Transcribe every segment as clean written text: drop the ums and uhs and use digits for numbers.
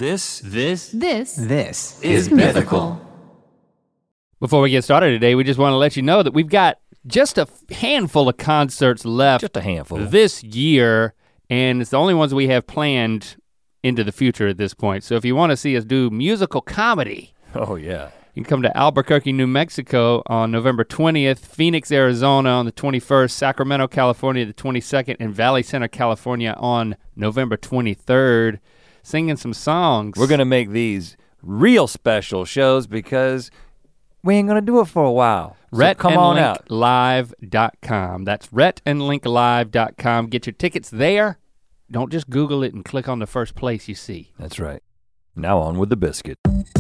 This is Mythical. Before we get started today, we just want to let you know that we've got just a handful of concerts left. Just a handful. This year, and it's the only ones we have planned into the future at this point. So if you want to see us do musical comedy. Oh yeah. You can come to Albuquerque, New Mexico on November 20th, Phoenix, Arizona on the 21st, Sacramento, California the 22nd, and Valley Center, California on November 23rd, singing some songs. We're gonna make these real special shows because we ain't gonna do it for a while. So come on out. RhettandLinkLive.com. That's RhettandLinkLive.com. Get your tickets there. Don't just Google it and click on the first place you see. That's right. Now on with the biscuit.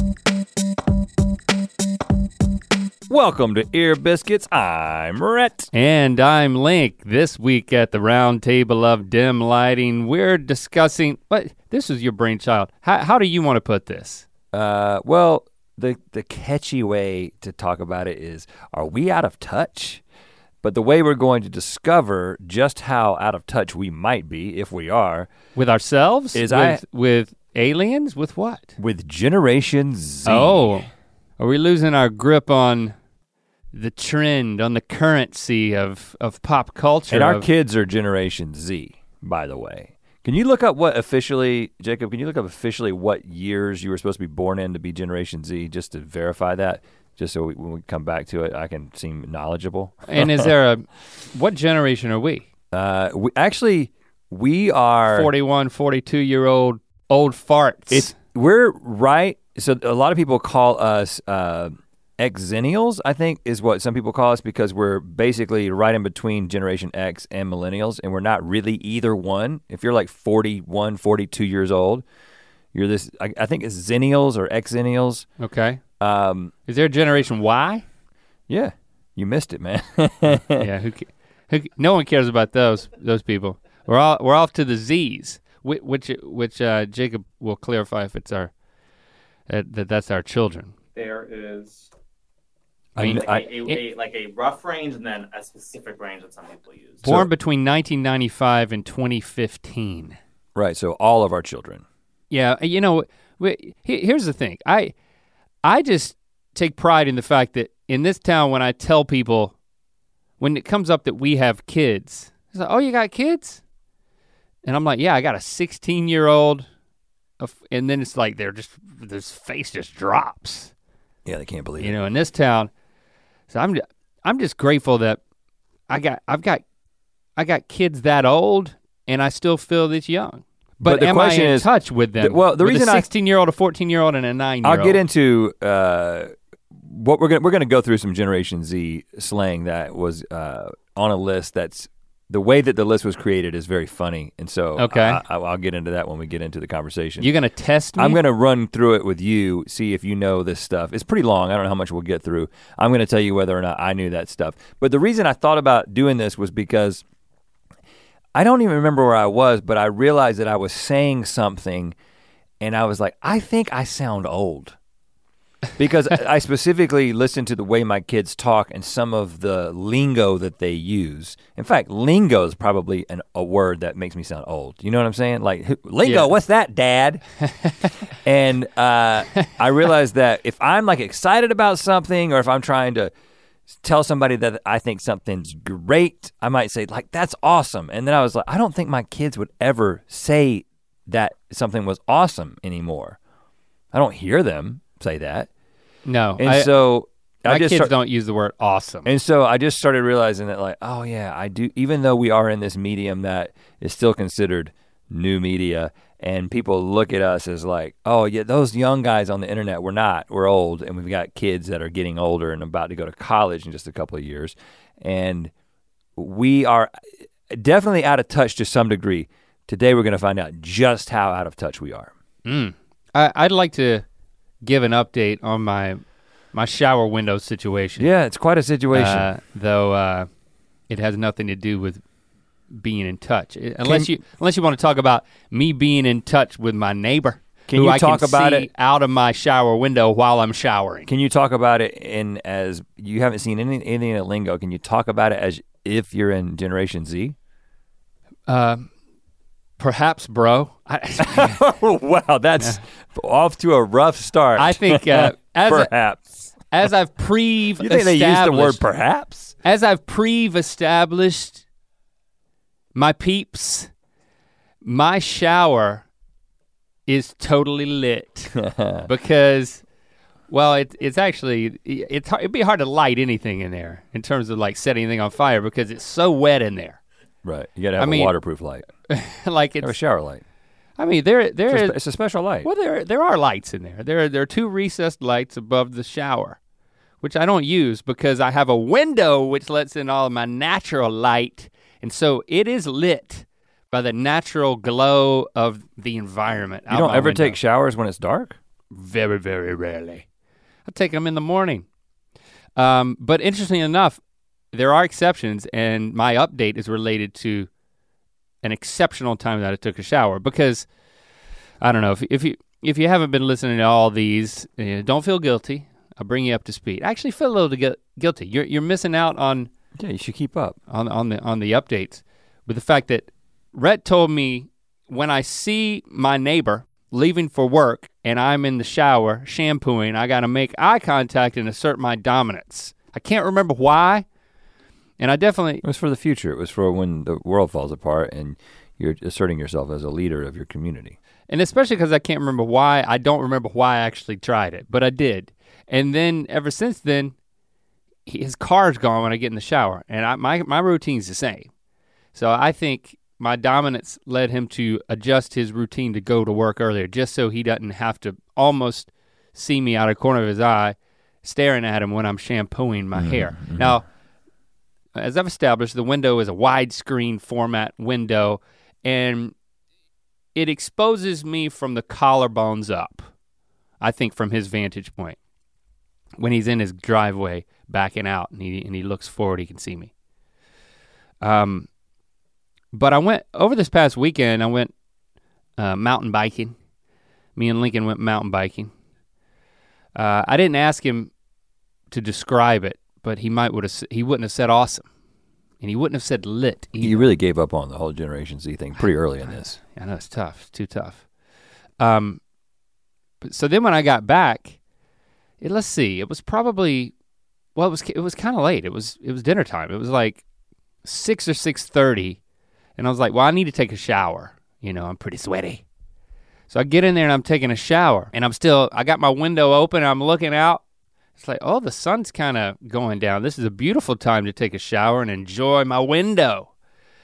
Welcome to Ear Biscuits. I'm Rhett. And I'm Link. This week at the round table of dim lighting, we're discussing, this is your brainchild. How do you want to put this? Well, the catchy way to talk about it is, are we out of touch? But the way we're going to discover just how out of touch we might be, if we are. With ourselves? With aliens? With what? With Generation Z. Oh, are we losing our grip on the trend, on the currency of pop culture? And our kids are Generation Z, by the way. Can you look up Jacob, can you look up officially what years you were supposed to be born in to be Generation Z, just to verify that? Just so when we come back to it, I can seem knowledgeable. And what generation are we? We are 41, 42-year-old old farts. We're right, so a lot of people call us Xennials, I think is what some people call us, because we're basically right in between Generation X and Millennials, and we're not really either one. If you're like 41, 42 years old, you're this, I think it's Xennials or Xennials. Okay. Is there a Generation Y? Yeah, you missed it, man. Yeah, no one cares about those people. We're off to the Z's, which Jacob will clarify if it's that's our children. There is like a rough range and then a specific range that some people use. Born between 1995 and 2015. Right, so all of our children. Yeah, you know, here's the thing. I just take pride in the fact that in this town, when I tell people, when it comes up that we have kids, it's like, oh, you got kids? And I'm like, yeah, I got a 16-year-old. And then it's like this face just drops. Yeah, they can't believe it. You know, in this town. So I'm just grateful that I've got kids that old and I still feel this young. But the am question I in is, touch with them? The reason a 16-year-old, a 14-year-old, and a 9-year-old. I'll get into what we're gonna go through some Generation Z slang that was on a list. That's the way that the list was created is very funny, and so okay. I'll get into that when we get into the conversation. You're gonna test me? I'm gonna run through it with you, see if you know this stuff. It's pretty long. I don't know how much we'll get through. I'm gonna tell you whether or not I knew that stuff. But the reason I thought about doing this was because I don't even remember where I was, but I realized that I was saying something and I was like, I think I sound old. Because I specifically listened to the way my kids talk and some of the lingo that they use. In fact, lingo is probably a word that makes me sound old. You know what I'm saying? Like, lingo, yeah. What's that, Dad? And I realized that if I'm like excited about something or if I'm trying to tell somebody that I think something's great, I might say like, that's awesome. And then I was like, I don't think my kids would ever say that something was awesome anymore. I don't hear them say that. No, and so my kids don't use the word awesome. And so I just started realizing that like, oh yeah, I do, even though we are in this medium that is still considered new media and people look at us as like, oh yeah, those young guys on the internet, we're old and we've got kids that are getting older and about to go to college in just a couple of years. And we are definitely out of touch to some degree. Today we're gonna find out just how out of touch we are. I'd like to give an update on my shower window situation. Yeah, it's quite a situation. Though it has nothing to do with being in touch. Unless you want to talk about me being in touch with my neighbor. Can you talk about it out of my shower window while I'm showering? Can you talk about it as you haven't seen anything in lingo? Can you talk about it as if you're in Generation Z? Perhaps, bro. Wow, that's off to a rough start. I think perhaps. as I've pre-established. You think they use the word perhaps? As I've pre-established, my peeps, my shower is totally lit because, well, it's actually, it'd be hard to light anything in there in terms of like setting anything on fire because it's so wet in there. Right, you gotta have a waterproof light. Like have a shower light. I mean, It's a special light. Well, there are lights in there. There are two recessed lights above the shower, which I don't use because I have a window which lets in all of my natural light, and so it is lit by the natural glow of the environment. You don't ever take showers when it's dark? Very, very rarely. I take them in the morning. But interestingly enough, there are exceptions, and my update is related to an exceptional time that I took a shower because, I don't know, if you haven't been listening to all these, don't feel guilty. I'll bring you up to speed. I actually feel a little guilty. You're missing out on. Yeah, you should keep up. On the updates. With the fact that Rhett told me when I see my neighbor leaving for work and I'm in the shower shampooing, I gotta make eye contact and assert my dominance. I can't remember why. And I definitely. It was for the future. It was for when the world falls apart and you're asserting yourself as a leader of your community. And especially because I can't remember why, I don't remember why I actually tried it, but I did. And then ever since then, his car's gone when I get in the shower, and my routine's the same. So I think my dominance led him to adjust his routine to go to work earlier, just so he doesn't have to almost see me out of the corner of his eye, staring at him when I'm shampooing my hair. Mm-hmm. Now, as I've established, the window is a widescreen format window, and it exposes me from the collarbones up, I think from his vantage point. When he's in his driveway backing out and he looks forward, he can see me. But I went, over this past weekend, I went mountain biking. Me and Lincoln went mountain biking. I didn't ask him to describe it, but he wouldn't have said awesome. And he wouldn't have said lit either. You really gave up on the whole Generation Z thing pretty early in this. I know, it's tough, it's too tough. So then when I got back, let's see, it was probably, well, it was kind of late. It was dinner time. It was like 6 or 6:30. And I was like, well, I need to take a shower. I'm pretty sweaty. So I get in there and I'm taking a shower and I got my window open and I'm looking out. It's like, oh, the sun's kind of going down. This is a beautiful time to take a shower and enjoy my window.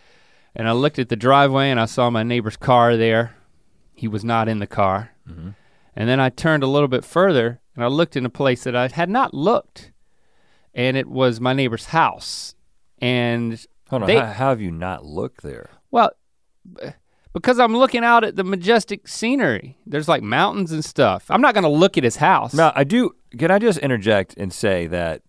And I looked at the driveway and I saw my neighbor's car there. He was not in the car. Mm-hmm. And then I turned a little bit further and I looked in a place that I had not looked. And it was my neighbor's house. And hold on, how have you not looked there? Well, because I'm looking out at the majestic scenery. There's like mountains and stuff. I'm not gonna look at his house. Now, can I just interject and say that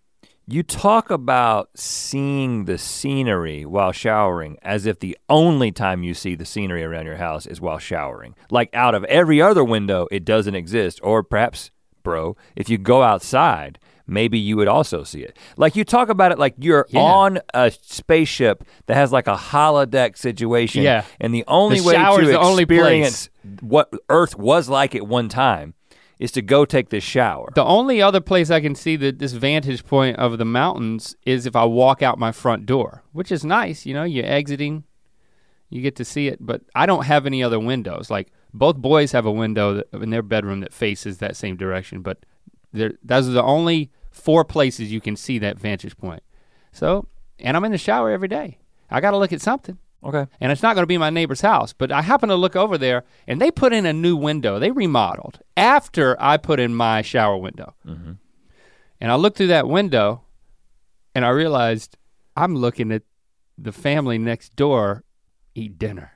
you talk about seeing the scenery while showering as if the only time you see the scenery around your house is while showering. Like out of every other window, it doesn't exist. Or perhaps, bro, if you go outside, maybe you would also see it. Like you talk about it like you're on a spaceship that has like a holodeck situation. Yeah. And the only way to experience what Earth was like at one time is to go take this shower. The only other place I can see this vantage point of the mountains is if I walk out my front door, which is nice, you're exiting, you get to see it, but I don't have any other windows. Like both boys have a window in their bedroom that faces that same direction, but those are the only 4 places you can see that vantage point. So, and I'm in the shower every day. I gotta look at something. Okay. And it's not gonna be my neighbor's house, but I happen to look over there and they put in a new window. They remodeled after I put in my shower window. Mm-hmm. And I looked through that window and I realized I'm looking at the family next door eat dinner.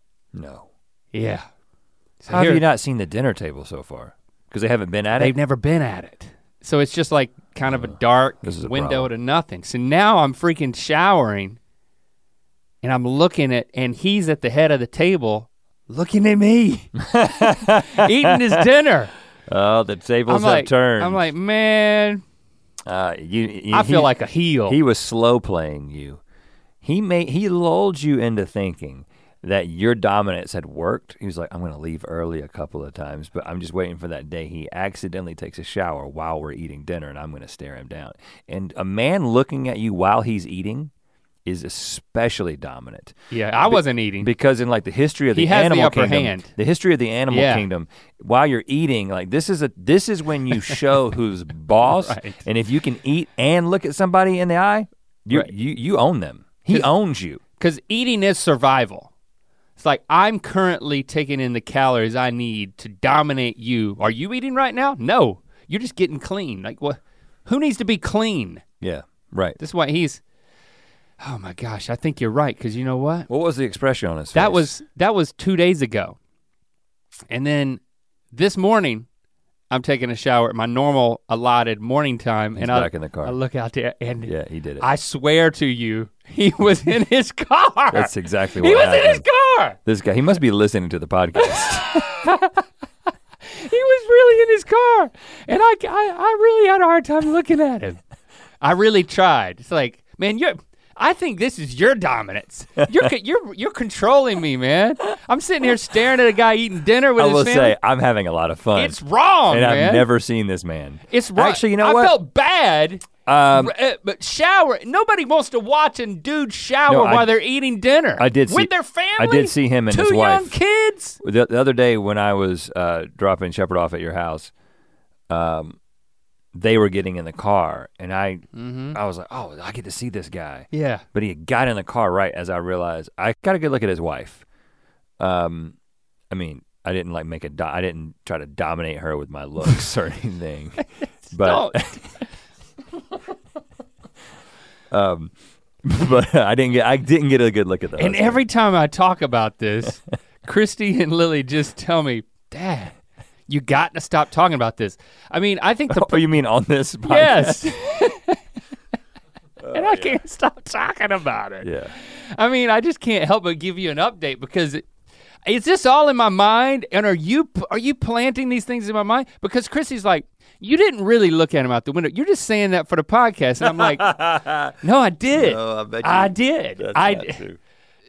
No. Yeah. So how have you not seen the dinner table so far? Because they haven't been at it? They've never been at it. So it's just like kind of a dark window to nothing. So now I'm freaking showering and I'm looking and he's at the head of the table looking at me, eating his dinner. Oh, the tables have turned. I'm like, man, I feel like a heel. He was slow playing you. He lulled you into thinking that your dominance had worked. He was like, I'm gonna leave early a couple of times, but I'm just waiting for that day he accidentally takes a shower while we're eating dinner and I'm gonna stare him down. And a man looking at you while he's eating is especially dominant. Yeah, I wasn't eating. Because in like the history of He the has the animal upper kingdom, hand. the history of the animal Yeah. kingdom, while you're eating, like this is when you show who's boss. Right. And if you can eat and look at somebody in the eye, Right. you own them. He owns you. Because eating is survival. It's like, I'm currently taking in the calories I need to dominate you. Are you eating right now? No, you're just getting clean. Like what? Who needs to be clean? Yeah, right. This is why he's, oh my gosh, I think you're right, because you know what? What was the expression on his face? That was 2 days ago. And then this morning, I'm taking a shower at my normal allotted morning time. He's and back in the car. I look out there and Yeah, he did it. I swear to you, he was in his car. That's exactly what He was happened. in his car. This guy, he must be listening to the podcast. He was really in his car. And I really had a hard time looking at him. I really tried. It's like, man, I think this is your dominance. You're controlling me, man. I'm sitting here staring at a guy eating dinner with I his will family. say, I'm having a lot of fun. It's wrong, and man. I've never seen this man. It's wrong. Actually, you know I what? felt bad. But shower. Nobody wants to watch a dude shower while they're eating dinner. I did with see- their family. I did see him and his two wife. young kids. The other day when I was dropping Shepard off at your house, they were getting in the car, and I was like, oh, I get to see this guy. Yeah. But he got in the car right as I realized I got a good look at his wife. I mean, I didn't like I didn't try to dominate her with my looks or anything. But but I didn't get a good look at that. And every time I talk about this, Christy and Lily just tell me, Dad, you got to stop talking about this. I mean, I think Oh, you mean on this podcast? yes. And I can't stop talking about it. Yeah. I mean, I just can't help but give you an update because is this all in my mind? And are you planting these things in my mind? Because Christy's like, you didn't really look at him out the window. You're just saying that for the podcast. And I'm like, no, I did. No, I bet you. I did. That's not true.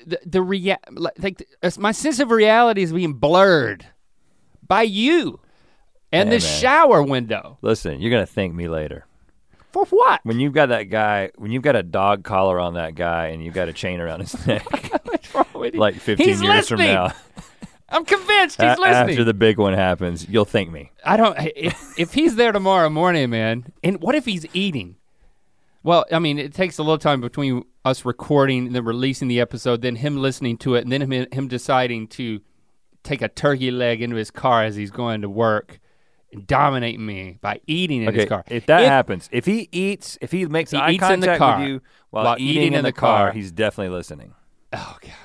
My sense of reality is being blurred by you and Yeah, this man. shower window. Listen, you're gonna thank me later. For what? When you've got that guy, when you've got a dog collar on that guy and you've got a chain around his neck, What's wrong with you? like 15 He's years from listening. now, I'm convinced he's listening. after the big one happens, you'll thank me. I don't, if he's there tomorrow morning, man, and what if he's eating? Well, I mean, it takes a little time between us recording and then releasing the episode, then him listening to it, and then him deciding to take a turkey leg into his car as he's going to work and dominate me by eating in his car. If that happens, if he makes He eye eats in the contact car with you while eating in the car, he's definitely listening. Oh gosh.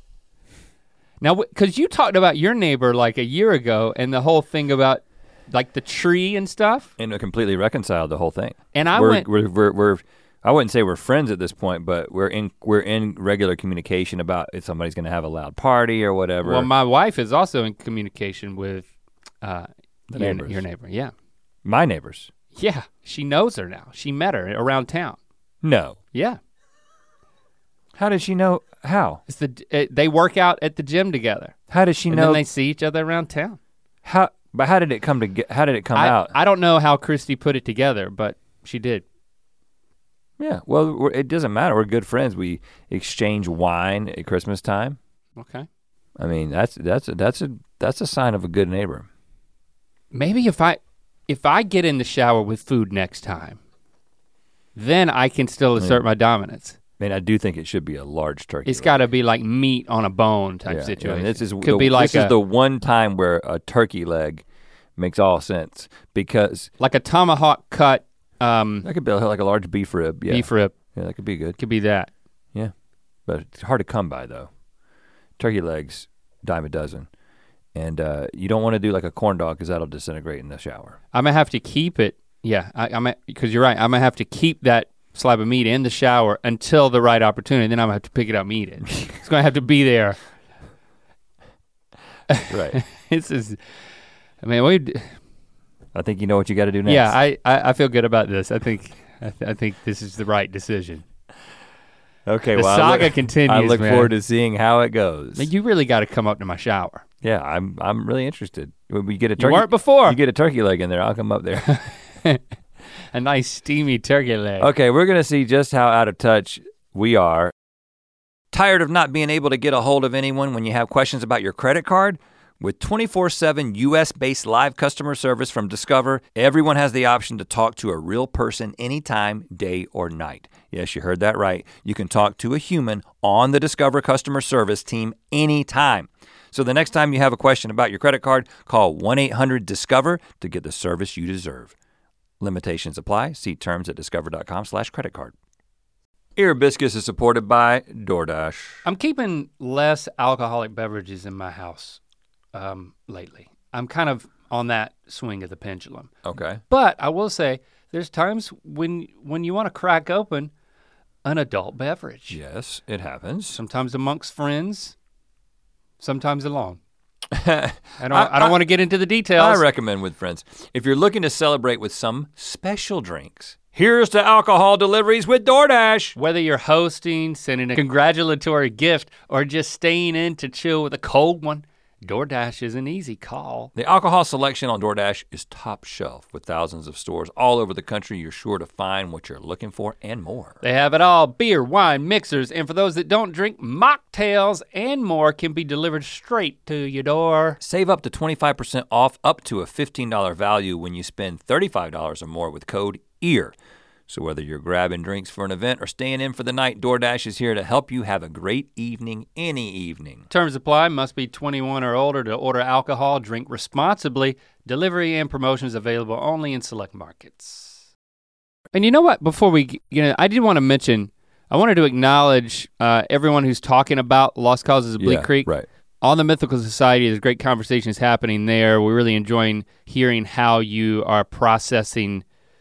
Now, because you talked about your neighbor like a year ago and the whole thing about like the tree and stuff. And we completely reconciled the whole thing. And I we're I wouldn't say we're friends at this point, but we're in regular communication about if somebody's gonna have a loud party or whatever. Well, my wife is also in communication with neighbors. your neighbor, yeah. My neighbors. Yeah, she knows her now. She met her around town. No. Yeah. How did she know? How? It's they work out at the gym together. How does she And know? then they see each other around town. But how did it come out? I don't know how Christy put it together, but she did. Yeah. Well, it doesn't matter. We're good friends. We exchange wine at Christmas time. Okay. I mean, that's a sign of a good neighbor. Maybe if I get in the shower with food next time, then I can still assert my dominance. I mean, I do think it should be a large turkey. It's got to be like meat on a bone type leg. situation. This is Could be like this is the one time where a turkey leg makes all sense because like a tomahawk cut that could be like a large beef rib. Yeah. beef rib. Yeah, that could be good. Could be that. Yeah, but it's hard to come by though. Turkey legs, dime a dozen, and you don't want to do like a corn dog because that'll disintegrate in the shower. I'm gonna have to keep it. Yeah, because you're right. I'm gonna have to keep that slab of meat in the shower until the right opportunity. Then I'm gonna have to pick it up and eat it. It's gonna have to be there. Right. This is, I mean, I think you know what you got to do next. yeah, I feel good about this. I think this is the right decision. Okay, the well, saga continues, I look man. forward to seeing how it goes. Man, you really got to come up to my shower. Yeah, I'm really interested. When we get a You turkey, weren't before. You get a turkey leg in there, I'll come up there. A nice steamy turkey leg. Okay, we're gonna see just how out of touch we are. Tired of not being able to get a hold of anyone when you have questions about your credit card? With 24/7 US-based live customer service from Discover, everyone has the option to talk to a real person anytime, day or night. Yes, you heard that right. You can talk to a human on the Discover customer service team anytime. So the next time you have a question about your credit card, call 1-800-DISCOVER to get the service you deserve. Limitations apply. See terms at discover.com/creditcard. Ear Biscuits is supported by DoorDash. I'm keeping less alcoholic beverages in my house lately. I'm kind of on that swing of the pendulum. Okay. But I will say, there's times when you want to crack open an adult beverage. Yes, it happens. Sometimes amongst friends, sometimes alone. I don't want to get into the details. I recommend with friends. If you're looking to celebrate with some special drinks, here's to alcohol deliveries with DoorDash. Whether you're hosting, sending a congratulatory gift, or just staying in to chill with a cold one, DoorDash is an easy call. The alcohol selection on DoorDash is top shelf. With thousands of stores all over the country, you're sure to find what you're looking for and more. They have it all: beer, wine, mixers, and for those that don't drink, mocktails and more can be delivered straight to your door. Save up to 25% off up to a $15 value when you spend $35 or more with code EAR. So whether you're grabbing drinks for an event or staying in for the night, DoorDash is here to help you have a great evening any evening. Terms apply. Must be 21 or older to order alcohol. Drink responsibly. Delivery and promotions available only in select markets. And you know what? Before we, I did want to mention, I wanted to acknowledge everyone who's talking about Lost Causes of Bleak Creek. Right. On the Mythical Society, there's great conversations happening there. We're really enjoying hearing how you are processing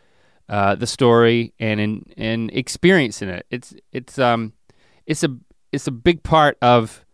the story and experiencing it. It's a big part of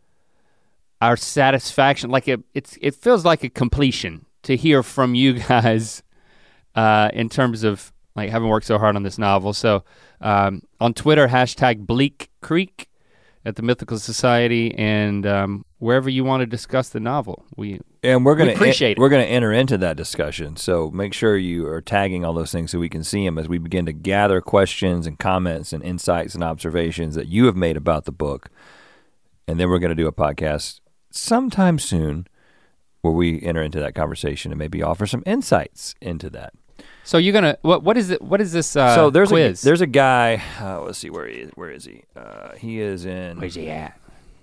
our satisfaction. Like it feels like a completion to hear from you guys in terms of like having worked so hard on this novel. So on Twitter, #Bleak Creek at the Mythical Society, and wherever you want to discuss the novel, we appreciate it. We're gonna enter into that discussion, so make sure you are tagging all those things so we can see them as we begin to gather questions and comments and insights and observations that you have made about the book. And then we're gonna do a podcast sometime soon where we enter into that conversation and maybe offer some insights into that. So you're gonna what is it? What is this so there's quiz? There's a guy. Let's see where is he? He is in. Where's he at?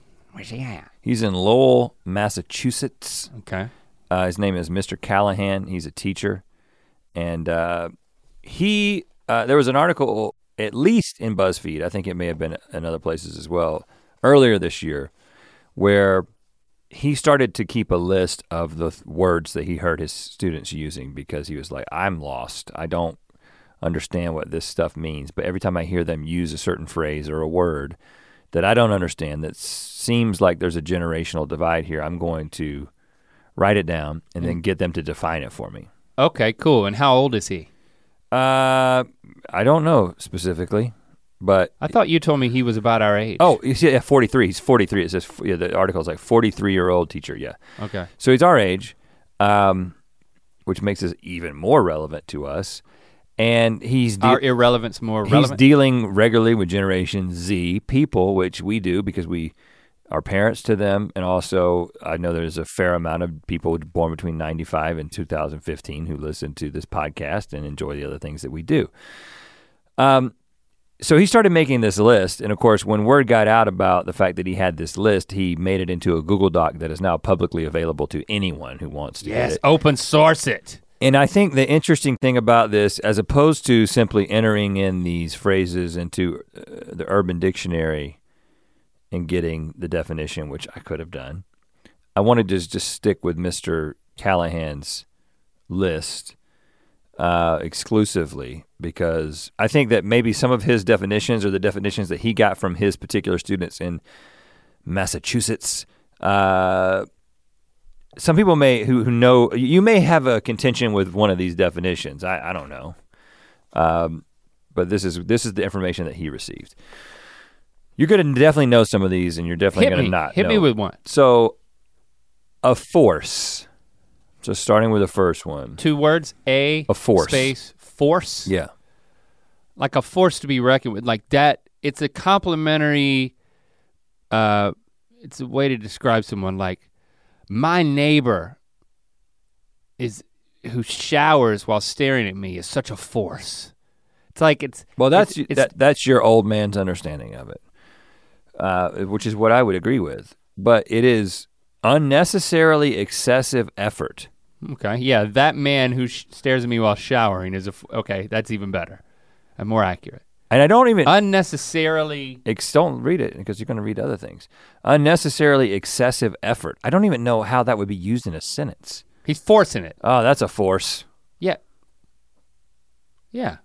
He's in Lowell, Massachusetts. Okay. His name is Mr. Callahan. He's a teacher, and there was an article, at least in BuzzFeed, I think it may have been in other places as well, earlier this year, where he started to keep a list of the words that he heard his students using because he was like, I'm lost. I don't understand what this stuff means, but every time I hear them use a certain phrase or a word that I don't understand, that seems like there's a generational divide here, I'm going to write it down and then get them to define it for me. Okay, cool. And how old is he? I don't know specifically. But I thought you told me he was about our age. Oh, yeah, 43. He's 43. It says the article is like 43-year-old teacher. Yeah. Okay. So he's our age, which makes us even more relevant to us. And our irrelevance more relevant. He's dealing regularly with Generation Z people, which we do because we are parents to them, and also I know there's a fair amount of people born between 95 and 2015 who listen to this podcast and enjoy the other things that we do. So he started making this list, and of course, when word got out about the fact that he had this list, he made it into a Google Doc that is now publicly available to anyone who wants to get it. Open source it. And I think the interesting thing about this, as opposed to simply entering in these phrases into the Urban Dictionary and getting the definition, which I could have done, I wanted to just stick with Mr. Callahan's list exclusively, because I think that maybe some of his definitions or the definitions that he got from his particular students in Massachusetts, some people may who know, you may have a contention with one of these definitions. I don't know, but this is the information that he received. You're gonna definitely know some of these, and you're definitely gonna not. Hit know. me with one. So, a force. So starting with the first one. 2 words. A force. Space force. Yeah. Like a force to be reckoned with. Like that. It's a complimentary. It's a way to describe someone. Like my neighbor who showers while staring at me is such a force. It's like it's. Well, that's your old man's understanding of it, which is what I would agree with. But it is unnecessarily excessive effort. Okay, yeah, that man who stares at me while showering is okay. That's even better and more accurate. And I don't even unnecessarily. Don't read it because you're going to read other things. Unnecessarily excessive effort. I don't even know how that would be used in a sentence. He's forcing it. Oh, that's a force. Yeah. Yeah.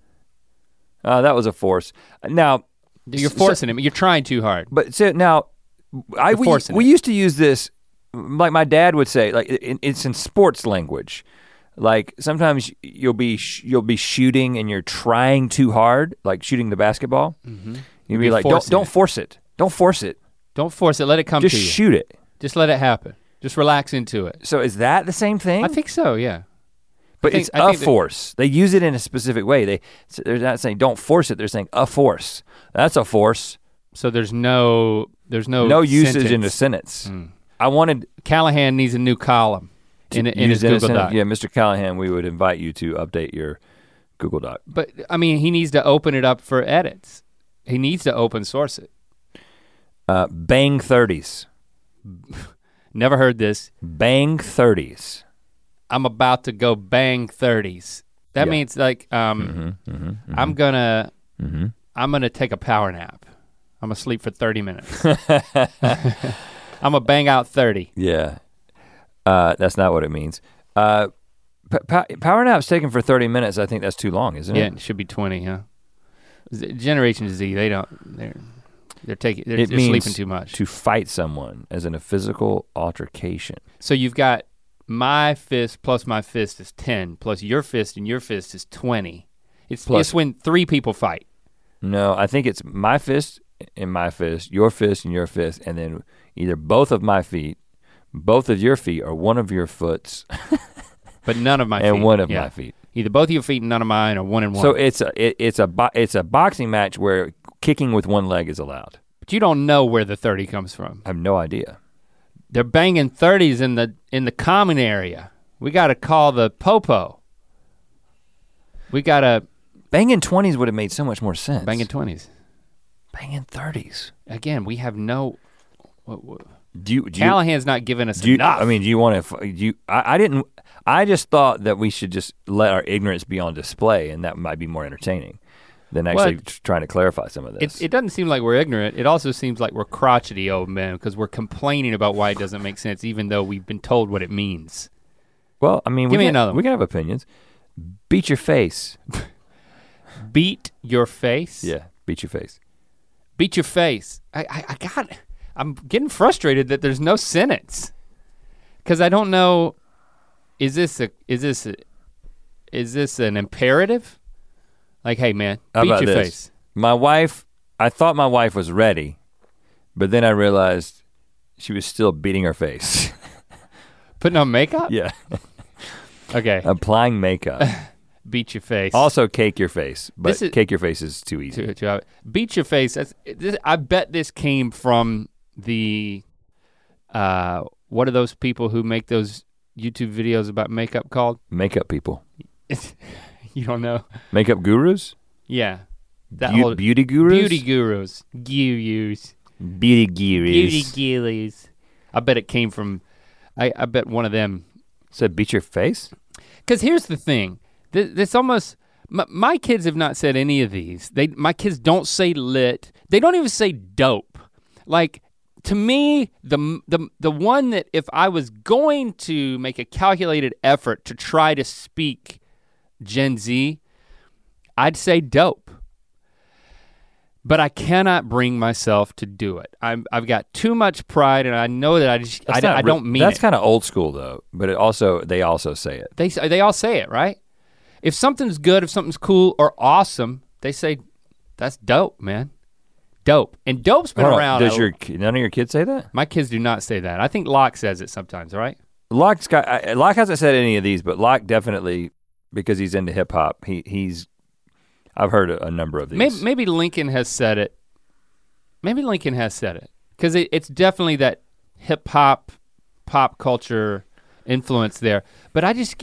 That was a force. Now you're forcing him. You're trying too hard. But so now, we used to use this, like my dad would say, like it's in sports language. Like sometimes you'll be shooting and you're trying too hard, like shooting the basketball. Mm-hmm. You'd be like, don't force it. Don't force it. Don't force it. Let it come to you. Just shoot it. Just let it happen. Just relax into it. So is that the same thing? I think so. Yeah. But it's a force. They use it in a specific way. They're not saying don't force it. They're saying a force. That's a force. So there's no usage in a sentence. I wanted Callahan needs a new column in his Google Doc. Yeah, Mr. Callahan, we would invite you to update your Google Doc. But I mean, he needs to open it up for edits. He needs to open source it. Bang 30s. Never heard this. Bang 30s. I'm about to go bang 30s. That means like I'm gonna take a power nap. I'm gonna sleep for 30 minutes. I'm gonna bang out 30. Yeah, that's not what it means. Power nap's taken for 30 minutes. I think that's too long, isn't it? Yeah, it should be 20. Huh? Generation Z, they're sleeping too much. To fight someone, as in a physical altercation. So you've got my fist plus my fist is 10, plus your fist and your fist is 20. It's when 3 people fight. No, I think it's my fist and my fist, your fist and your fist, and then either both of my feet, both of your feet, or one of your foots. But none of my feet. And one of my feet. Either both of your feet and none of mine, or one and one. So it's a boxing match where kicking with one leg is allowed. But you don't know where the 30 comes from. I have no idea. They're banging 30s in the common area. We gotta call the popo. We gotta. Banging 20s would have made so much more sense. Banging 20s. Banging 30s. Again, we have no. Callahan's not giving us enough. I mean, do you want to? I didn't. I just thought that we should just let our ignorance be on display, and that might be more entertaining than actually trying to clarify some of this. It doesn't seem like we're ignorant. It also seems like we're crotchety old men because we're complaining about why it doesn't make sense, even though we've been told what it means. Well, I mean, Give me another one. We can have opinions. Beat your face. Beat your face? Yeah, beat your face. Beat your face. I'm getting frustrated that there's no sentence. Cause I don't know, is this an imperative? Like, hey man, beat your face. I thought my wife was ready, but then I realized she was still beating her face. Putting on makeup? Yeah. Okay. Applying makeup. Beat your face. Also cake your face, but cake your face is too easy. Beat your face, I bet this came from the, what are those people who make those YouTube videos about makeup called? Makeup people. You don't know? Makeup gurus? Yeah. Beauty gurus? Beauty gurus. Gurus. Beauty gurus. Beauty gurus. I bet it came from, I bet one of them. Said beat your face? Because here's the thing. This almost, my kids have not said any of these. My kids don't say lit. They don't even say dope. Like, to me, the one that if I was going to make a calculated effort to try to speak Gen Z, I'd say dope. But I cannot bring myself to do it. I've got too much pride, and I know that I don't mean it. That's kind of old school though, but they also say it. They all say it, right? If something's good, if something's cool or awesome, they say, that's dope, man. Dope. And dope's been around. Does none of your kids say that? My kids do not say that. I think Locke says it sometimes, right? Locke hasn't said any of these, but Locke definitely, because he's into hip hop, I've heard a number of these. Maybe Lincoln has said it. Because it's definitely that hip hop, pop culture influence there. But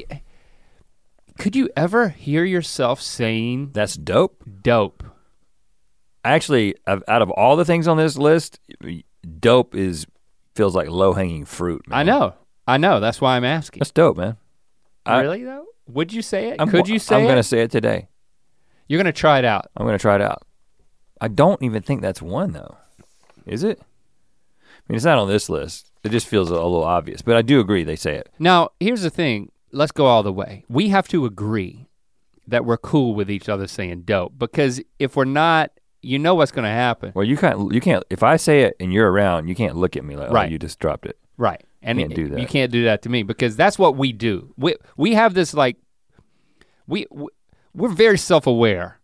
could you ever hear yourself saying that's dope? Dope. Actually, out of all the things on this list, dope feels like low-hanging fruit, man. I know, that's why I'm asking. That's dope, man. Really though? Would you say it? Could you say it? I'm gonna say it today. You're gonna try it out. I'm gonna try it out. I don't even think that's one though. Is it? I mean, it's not on this list. It just feels a little obvious, but I do agree they say it. Now, here's the thing. Let's go all the way. We have to agree that we're cool with each other saying dope, because if we're not, you know what's gonna happen. Well, you can't, if I say it and you're around, you can't look at me like, oh, you just dropped it. Right, and you can't do that. You can't do that to me, because that's what we do. We have this like, we're very self-aware,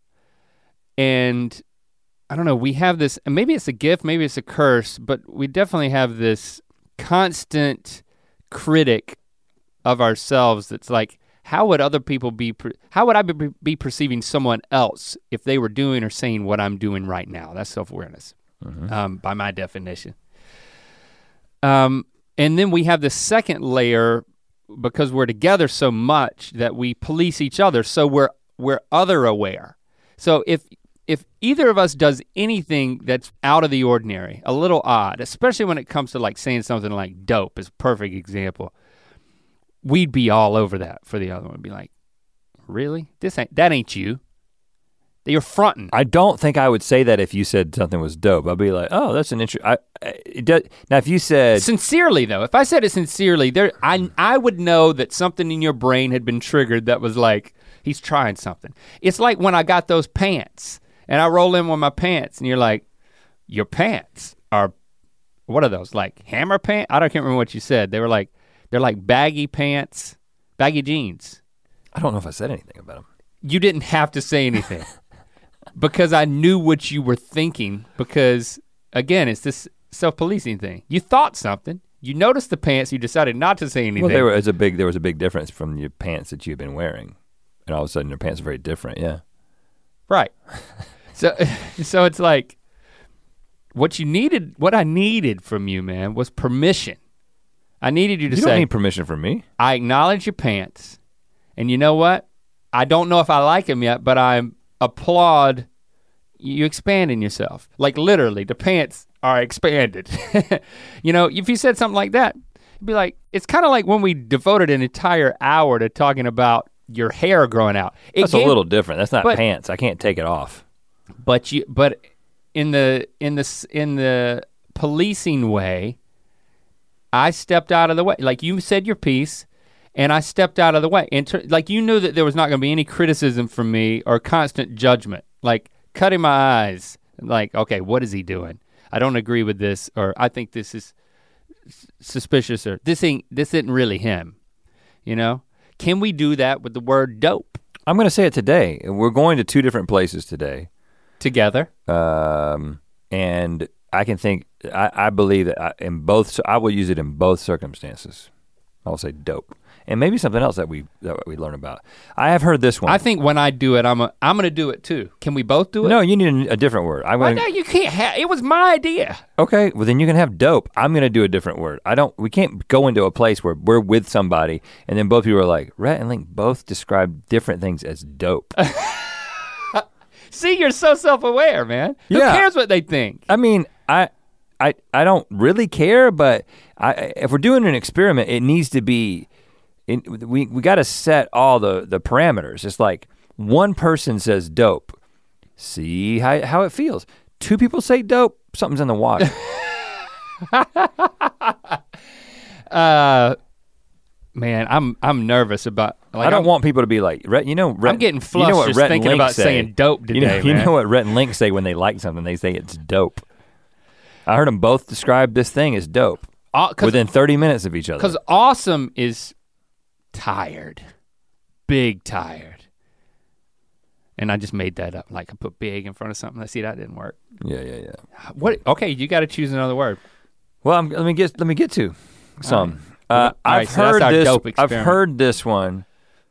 and I don't know, we have this, and maybe it's a gift, maybe it's a curse, but we definitely have this constant critic of ourselves that's like, how would other people how would I be perceiving someone else if they were doing or saying what I'm doing right now? That's self-awareness, by my definition. And then we have the second layer, because we're together so much that we police each other, so we're other aware. So if either of us does anything that's out of the ordinary, a little odd, especially when it comes to like saying something like dope is a perfect example, we'd be all over that for the other one. We'd be like, really? That ain't you. You're fronting. I don't think I would say that if you said something was dope. I'd be like, oh, that's an interesting, now if you said. Sincerely though, if I said it sincerely, I would know that something in your brain had been triggered that was like, he's trying something. It's like when I got those pants and I roll in with my pants and you're like, your pants are, what are those, like hammer pants? I can't remember what you said. They're like baggy pants, baggy jeans. I don't know if I said anything about them. You didn't have to say anything because I knew what you were thinking, because again, it's this self-policing thing. You thought something, you noticed the pants, you decided not to say anything. Well, there was a big difference from your pants that you've been wearing. And all of a sudden your pants are very different, yeah. Right. So it's like, what I needed from you, man, was permission. I needed you to say. You don't need permission from me. I acknowledge your pants, and you know what? I don't know if I like them yet, but I applaud you expanding yourself. Like literally, the pants are expanded. You know, if you said something like that, it'd be like, it's kind of like when we devoted an entire hour to talking about your hair growing out. That's a little different. That's not pants. I can't take it off. But in the policing way, I stepped out of the way. Like you said your piece, and I stepped out of the way. Like you knew that there was not gonna be any criticism from me or constant judgment. Like cutting my eyes, like, okay, what is he doing? I don't agree with this, or I think this is suspicious, or this isn't really him, you know? Can we do that with the word dope? I'm gonna say it today. We're going to 2 different places today. Together. And I can think, I believe that I will use it in both circumstances. I'll say dope. And maybe something else that we learn about. I have heard this one. I think when I do it, I'm gonna do it too. Can we both do it? No, you need a different word. Well, no, you can't it was my idea. Okay, well then you can have dope. I'm gonna do a different word. We can't go into a place where we're with somebody and then both people are like, Rhett and Link both describe different things as dope. See, you're so self-aware, man. Who cares what they think? I mean, I don't really care, but if we're doing an experiment, it needs to be, we gotta set all the parameters. It's like one person says dope, see how it feels. 2 people say dope, something's in the water. Man, I'm nervous about. Like, I don't want people to be like, I'm getting flushed just thinking about saying dope today. You know what Rhett and Link say when they like something? They say it's dope. I heard them both describe this thing as dope within 30 minutes of each other. Because awesome is tired, big tired. And I just made that up. Like I put big in front of something. See, that didn't work. Yeah. What? Okay, you got to choose another word. Well, let me get to some. All I've right, so that's our heard dope this. I've experiment. heard this one.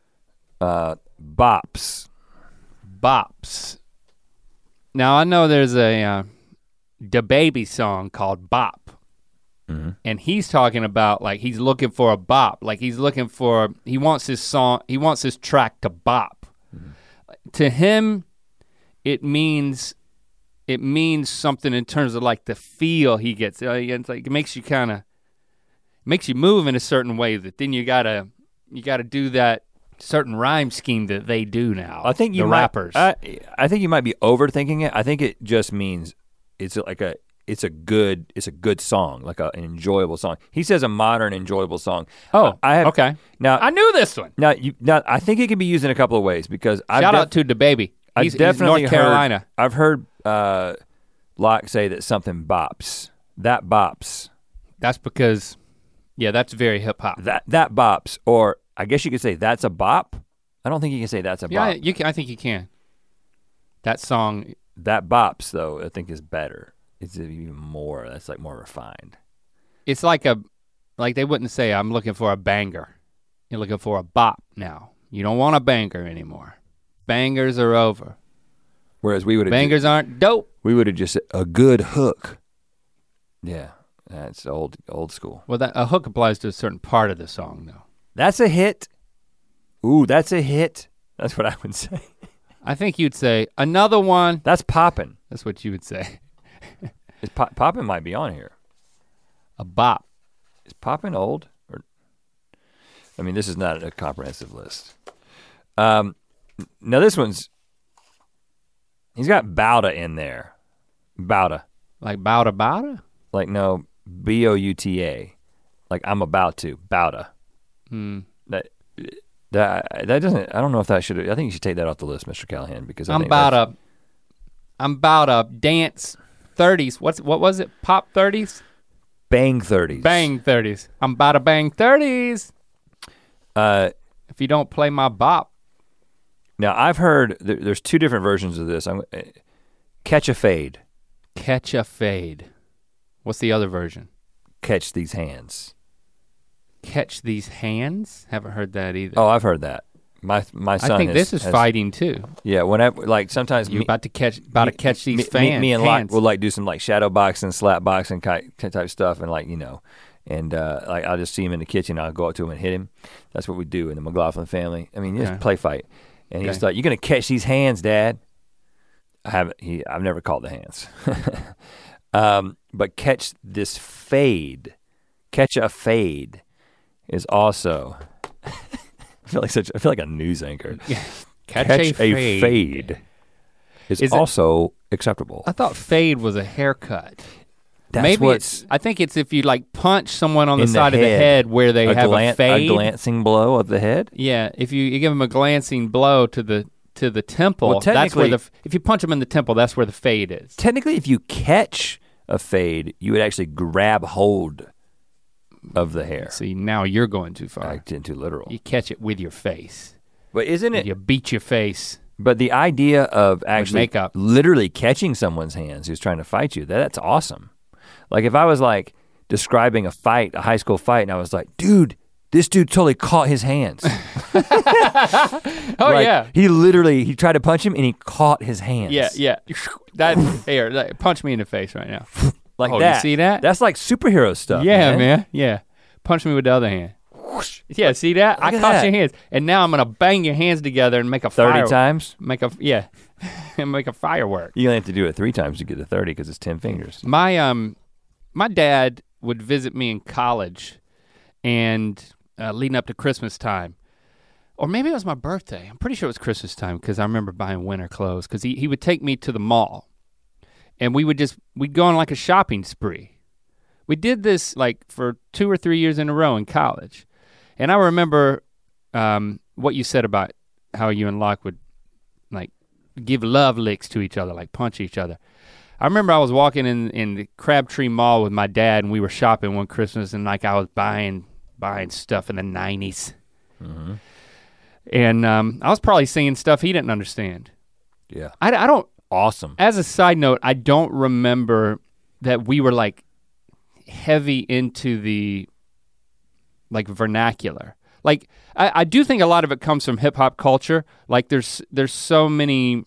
Bops. Bops. Now I know there's a DaBaby song called Bop. Mm-hmm. And he's talking about like he's looking for a bop. Like he wants his track to bop. Mm-hmm. To him, it means something in terms of like the feel he gets. It's like it makes you move in a certain way that then you gotta do that certain rhyme scheme that they do now. I think the rappers. I think you might be overthinking it. I think it just means it's a good song, like an enjoyable song. He says a modern enjoyable song. Oh, okay. Now I knew this one. Now I think it can be used in a couple of ways because shout out to DaBaby. He's definitely North Carolina. I've heard Locke say that something bops. That bops. That's because, yeah, that's very hip hop. That bops, or I guess you could say that's a bop. I don't think you can say that's a yeah, bop. you can. I think you can. That song. That bops though, I think is better. It's even more. That's like more refined. It's like they wouldn't say I'm looking for a banger. You're looking for a bop now. You don't want a banger anymore. Bangers are over. Whereas we would have bangers aren't dope. We would have just said a good hook. Yeah, that's old school. Well, a hook applies to a certain part of the song though. That's a hit. Ooh, that's a hit. That's what I would say. I think you'd say another one. That's poppin'. That's what you would say. Poppin' might be on here. A bop. Is poppin' old? I mean, this is not a comprehensive list. Now this he's got Bouta in there. Bouta. Like Bouta? Like no, Bouta. Like I'm about to, Bouta. That doesn't, I don't know if that should, I think you should take that off the list, Mr. Callahan, because I'm about to dance 30s. What was it? Pop 30s? Bang 30s. Bang 30s. I'm about to bang 30s. If you don't play my bop. Now I've heard, there's two different versions of this. Catch a fade. Catch a fade. What's the other version? Catch these hands. Catch these hands? Haven't heard that either. Oh, I've heard that. My son I think this is fighting too. Yeah, whenever, like sometimes you're about to catch these fans. Me and Locke will like do some like shadow boxing, slap boxing type stuff, and like and like I'll just see him in the kitchen. I'll go up to him and hit him. That's what we do in the McLaughlin family. I mean, just play fight. And he's like, "You're gonna catch these hands, Dad." I've never caught the hands, but catch this fade. Catch a fade is also. I feel like a news anchor. Catch a fade is also acceptable. I thought fade was a haircut. That's Maybe I think it's if you like punch someone on the side of the head where they have a fade. A glancing blow of the head? Yeah, if you give them a glancing blow to the temple, well, that's where if you punch them in the temple, that's where the fade is. Technically, if you catch a fade, you would actually grab hold of the hair. See, now you're going too far. Too literal. You catch it with your face. But isn't it? You beat your face. But the idea of actually makeup. Literally catching someone's hands who's trying to fight you, that's awesome. Like if I was like describing a fight, a high school fight, and I was like, dude, this dude totally caught his hands. Oh yeah. He tried to punch him and he caught his hands. Yeah. Punch me in the face right now. Like that. You see that? That's like superhero stuff. Yeah, man. Yeah. Punch me with the other hand. Yeah, see that? I caught your hands. And now I'm gonna bang your hands together and make a 30 times? And make a firework. You only have to do it 3 times to get to 30 because it's 10 fingers. My dad would visit me in college and leading up to Christmas time. Or maybe it was my birthday. I'm pretty sure it was Christmas time because I remember buying winter clothes because he would take me to the mall. And we'd go on like a shopping spree. We did this like for 2 or 3 years in a row in college. And I remember what you said about how you and Locke would like give love licks to each other, like punch each other. I remember I was walking in the Crabtree Mall with my dad and we were shopping one Christmas and like I was buying stuff in the 90s. Mm-hmm. And I was probably seeing stuff he didn't understand. Yeah. I don't, Awesome. as a side note, I don't remember that we were like heavy into the like vernacular. Like I do think a lot of it comes from hip hop culture. Like there's so many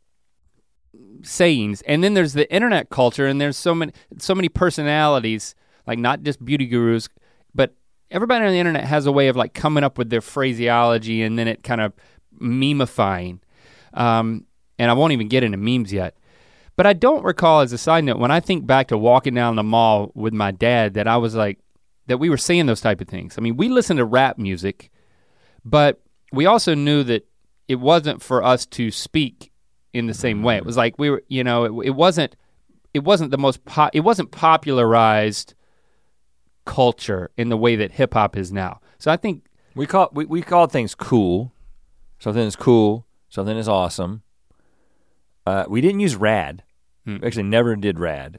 sayings, and then there's the internet culture, and there's so many personalities, like not just beauty gurus, but everybody on the internet has a way of like coming up with their phraseology and then it kind of memifying. And I won't even get into memes yet. But I don't recall, as a side note, when I think back to walking down the mall with my dad, that I was like, that we were saying those type of things. I mean, we listened to rap music, but we also knew that it wasn't for us to speak in the same way. It was like we were, you know, it wasn't the most, it wasn't popularized culture in the way that hip hop is now. So I think we called things cool. Something is cool, something is awesome. We didn't use rad. We actually never did rad.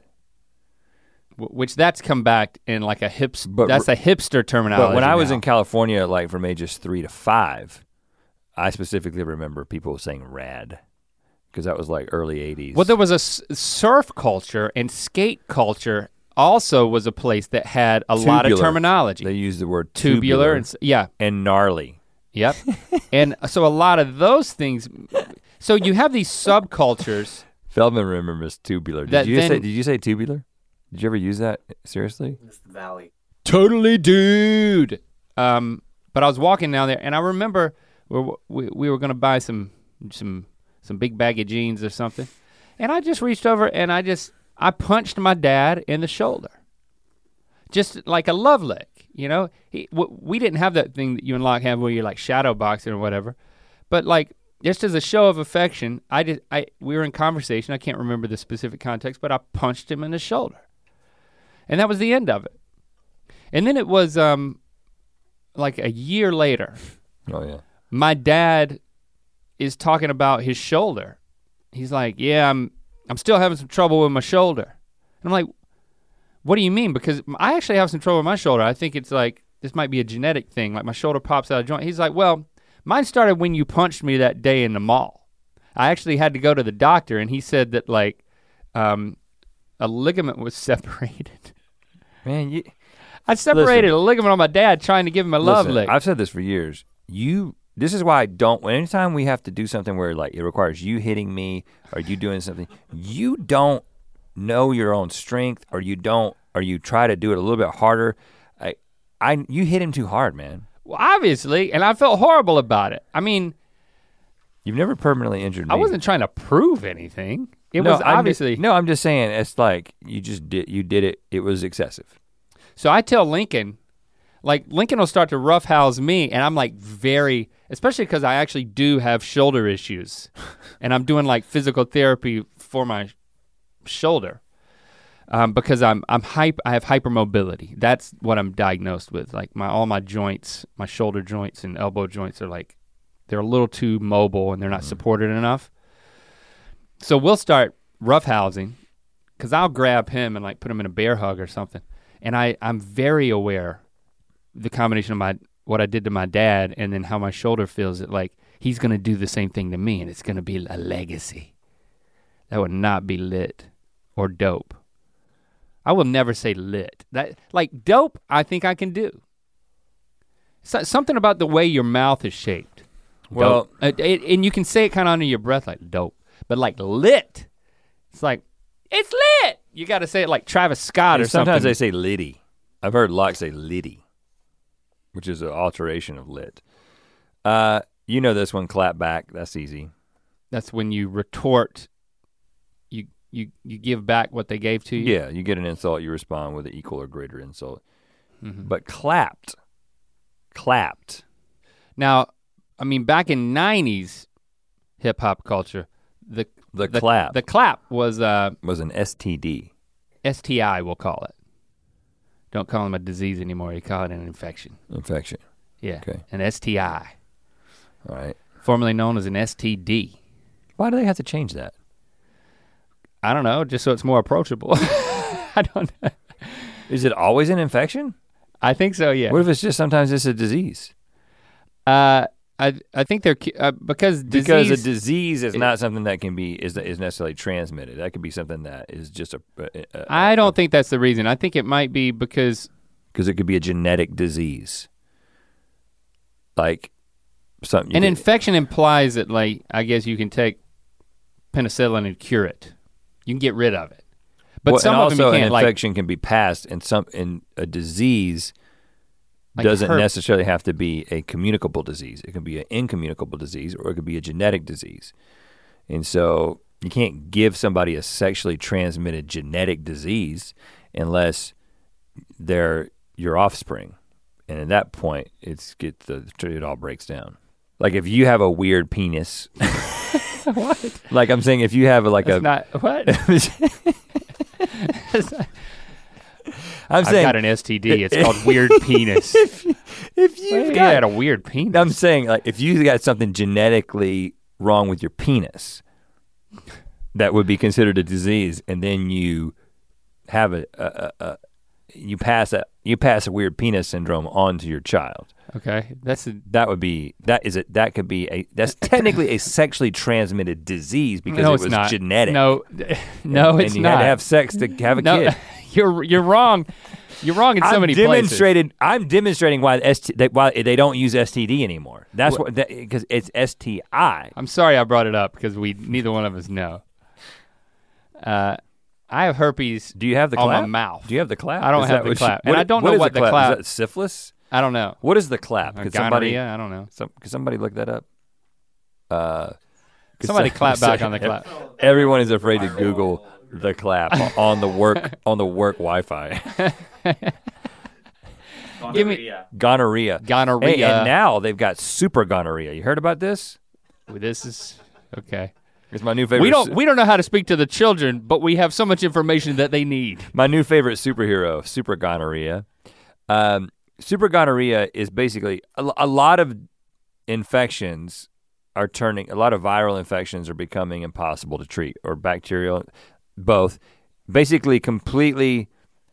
Which that's come back in like that's a hipster terminology. But when I was now. in California, like from ages 3 to 5, I specifically remember people saying rad, because that was like early 80s. Well, there was a surf culture, and skate culture also was a place that had a lot of terminology. They used the word tubular and gnarly. Yep. And so a lot of those things, so you have these subcultures. Feldman remembers tubular. Did you say tubular? Did you ever use that seriously? It's the valley. Totally, dude. But I was walking down there, and I remember we were gonna buy some big baggy jeans or something, and I just reached over and I punched my dad in the shoulder, just like a love lick. You know, we didn't have that thing that you and Locke have where you're like shadow boxing or whatever, but like just as a show of affection, we were in conversation. I can't remember the specific context, but I punched him in the shoulder, and that was the end of it. And then it was like a year later. Oh yeah. My dad is talking about his shoulder. He's like, "Yeah, I'm still having some trouble with my shoulder," and I'm like, "What do you mean?" Because I actually have some trouble with my shoulder. I think it's like, this might be a genetic thing, like my shoulder pops out of joint. He's like, "Well, mine started when you punched me that day in the mall. I actually had to go to the doctor, and he said that like a ligament was separated." Man, I separated a ligament on my dad trying to give him a love lick. I've said this for years. This is why I don't, anytime we have to do something where like it requires you hitting me or you doing something, you don't know your own strength, or you try to do it a little bit harder. You hit him too hard, man. Well, obviously, and I felt horrible about it. I mean, you've never permanently injured me. I wasn't trying to prove anything. I'm just saying, it's like you did it. It was excessive. So I tell Lincoln, like Lincoln will start to roughhouse me, and I'm like especially because I actually do have shoulder issues, and I'm doing like physical therapy for my shoulder because I have hypermobility. That's what I'm diagnosed with. Like all my joints, my shoulder joints and elbow joints are like, they're a little too mobile and they're not supported enough. So we'll start roughhousing, because I'll grab him and like put him in a bear hug or something. And I'm very aware the combination of what I did to my dad and then how my shoulder feels, that like he's gonna do the same thing to me, and it's gonna be a legacy. That would not be lit or dope. I will never say lit. That like dope, I think I can do. Something about the way your mouth is shaped. Well, and you can say it kind of under your breath, like dope. But like lit, it's like, it's lit. You got to say it like Travis Scott or something. Sometimes they say litty. I've heard Locke say litty, which is an alteration of lit. You know this one, clap back. That's easy. That's when you retort. You give back what they gave to you. Yeah, you get an insult, you respond with an equal or greater insult. Mm-hmm. But clapped. Now, I mean, back in '90s hip hop culture, the clap was an STD. STI, we'll call it. Don't call them a disease anymore. You call it an infection. Infection. Yeah. Okay. An STI. All right. Formerly known as an STD. Why do they have to change that? I don't know, just so it's more approachable. I don't know. Is it always an infection? I think so, yeah. What if it's just sometimes it's a disease? I I think they're because a disease is not something that can be is necessarily transmitted. That could be something that is just I don't think that's the reason. I think it might be because it could be a genetic disease. Like something. An infection implies that, like, I guess you can take penicillin and cure it. You can get rid of it. But some of them you can't. An infection can be passed, and a disease like doesn't necessarily have to be a communicable disease. It can be an incommunicable disease, or it could be a genetic disease. And so you can't give somebody a sexually transmitted genetic disease unless they're your offspring. And at that point, it all breaks down. Like if you have a weird penis. What? Like I'm saying, if you have what? I'm saying I've got an STD. It's called weird penis. If you've got a weird penis. I'm saying, like, if you got something genetically wrong with your penis, that would be considered a disease, and then you have you pass a weird penis syndrome on to your child. Okay, that's technically a sexually transmitted disease because it was not. genetic. No, it's not. And you had to have sex to have a kid. You're wrong. You're wrong in so many places. I'm demonstrating why they don't use STD anymore. That's because it's STI. I'm sorry I brought it up because neither one of us know. I have herpes. Do you have the on clap? my mouth? Do you have the clap? I don't have the clap, and I don't know what the clap. Is that syphilis? I don't know. What is the clap? Gonorrhea? I don't know. Could somebody look that up? Somebody clap back on the clap. Everyone is afraid to Google the clap on the work Wi-Fi. Give me gonorrhea. Hey, and now they've got super gonorrhea. You heard about this? This is okay. It's my new favorite. We don't know how to speak to the children, but we have so much information that they need. My new favorite superhero, super gonorrhea. Super gonorrhea is basically a lot of infections a lot of viral infections are becoming impossible to treat, or bacterial, both, basically completely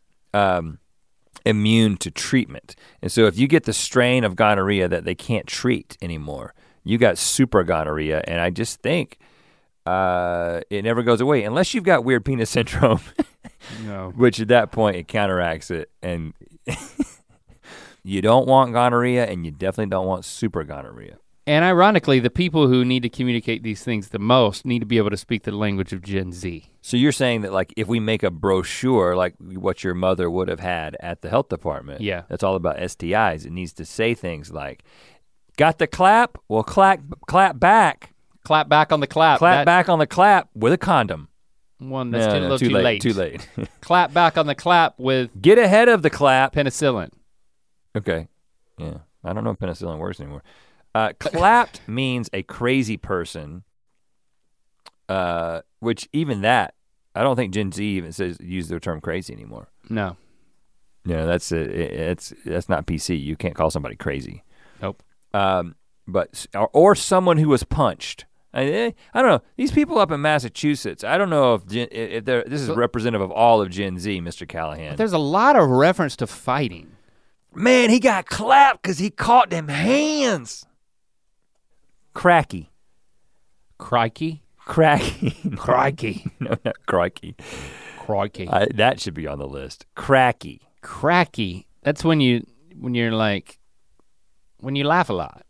immune to treatment. And so if you get the strain of gonorrhea that they can't treat anymore, you got super gonorrhea, and I just think it never goes away unless you've got weird penis syndrome. No. Which at that point it counteracts it, and you don't want gonorrhea, and you definitely don't want super gonorrhea. And ironically, the people who need to communicate these things the most need to be able to speak the language of Gen Z. So you're saying that, like, if we make a brochure like what your mother would have had at the health department, yeah, that's all about STIs, it needs to say things like, got the clap? Well, clap back. Clap back on the clap. Clap back on the clap with a condom. One that's a little too late. Too late. Clap back on the clap with get ahead of the clap. Penicillin. Okay, yeah, I don't know if penicillin works anymore. Clapped means a crazy person, which even that, I don't think Gen Z even use the term crazy anymore. No. No, that's not PC. You can't call somebody crazy. Nope. But or someone who was punched. I don't know. These people up in Massachusetts, I don't know if this is representative of all of Gen Z, Mr. Callahan. But there's a lot of reference to fighting. Man, he got clapped because he caught them hands. Cracky. Crikey? Cracky. Crikey. No, not crikey. Crikey. That should be on the list. Cracky. Cracky. That's when you laugh a lot.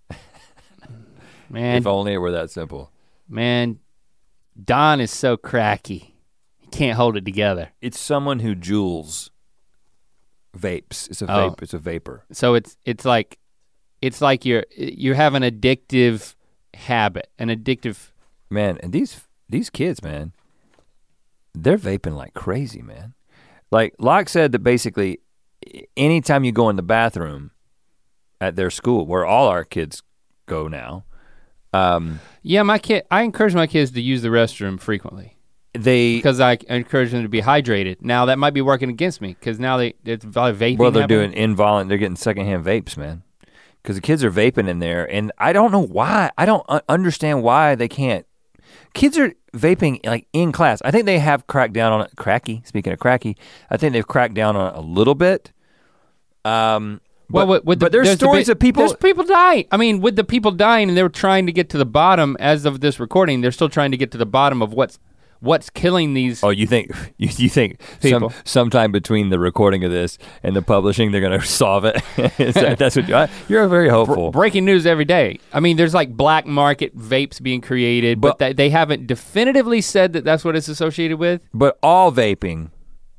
Man. If only it were that simple. Man, Don is so cracky. He can't hold it together. It's someone who joules. Vapes. It's a vape. It's a vapor. So it's like you have an addictive habit, an addictive. Man, and these kids, man, they're vaping like crazy, man. Like Locke said that basically anytime you go in the bathroom at their school, where all our kids go now. Yeah, I encourage my kids to use the restroom frequently. Because I encourage them to be hydrated. Now that might be working against me because now it's vaping. Well, they're doing they're getting secondhand vapes, man. Because the kids are vaping in there, and I don't know why. I don't understand why they can't. Kids are vaping like in class. I think they have cracked down on it. Speaking of cracky, I think they've cracked down on it a little bit. Well, but there's stories of people. There's people dying. I mean, with the people dying, and they were trying to get to the bottom. As of this recording, they're still trying to get to the bottom of what's killing these. Oh, you think people. sometime between the recording of this and the publishing, they're gonna solve it? That's what you're very hopeful. Breaking news every day. I mean, there's like black market vapes being created, but they haven't definitively said that that's what it's associated with. But all vaping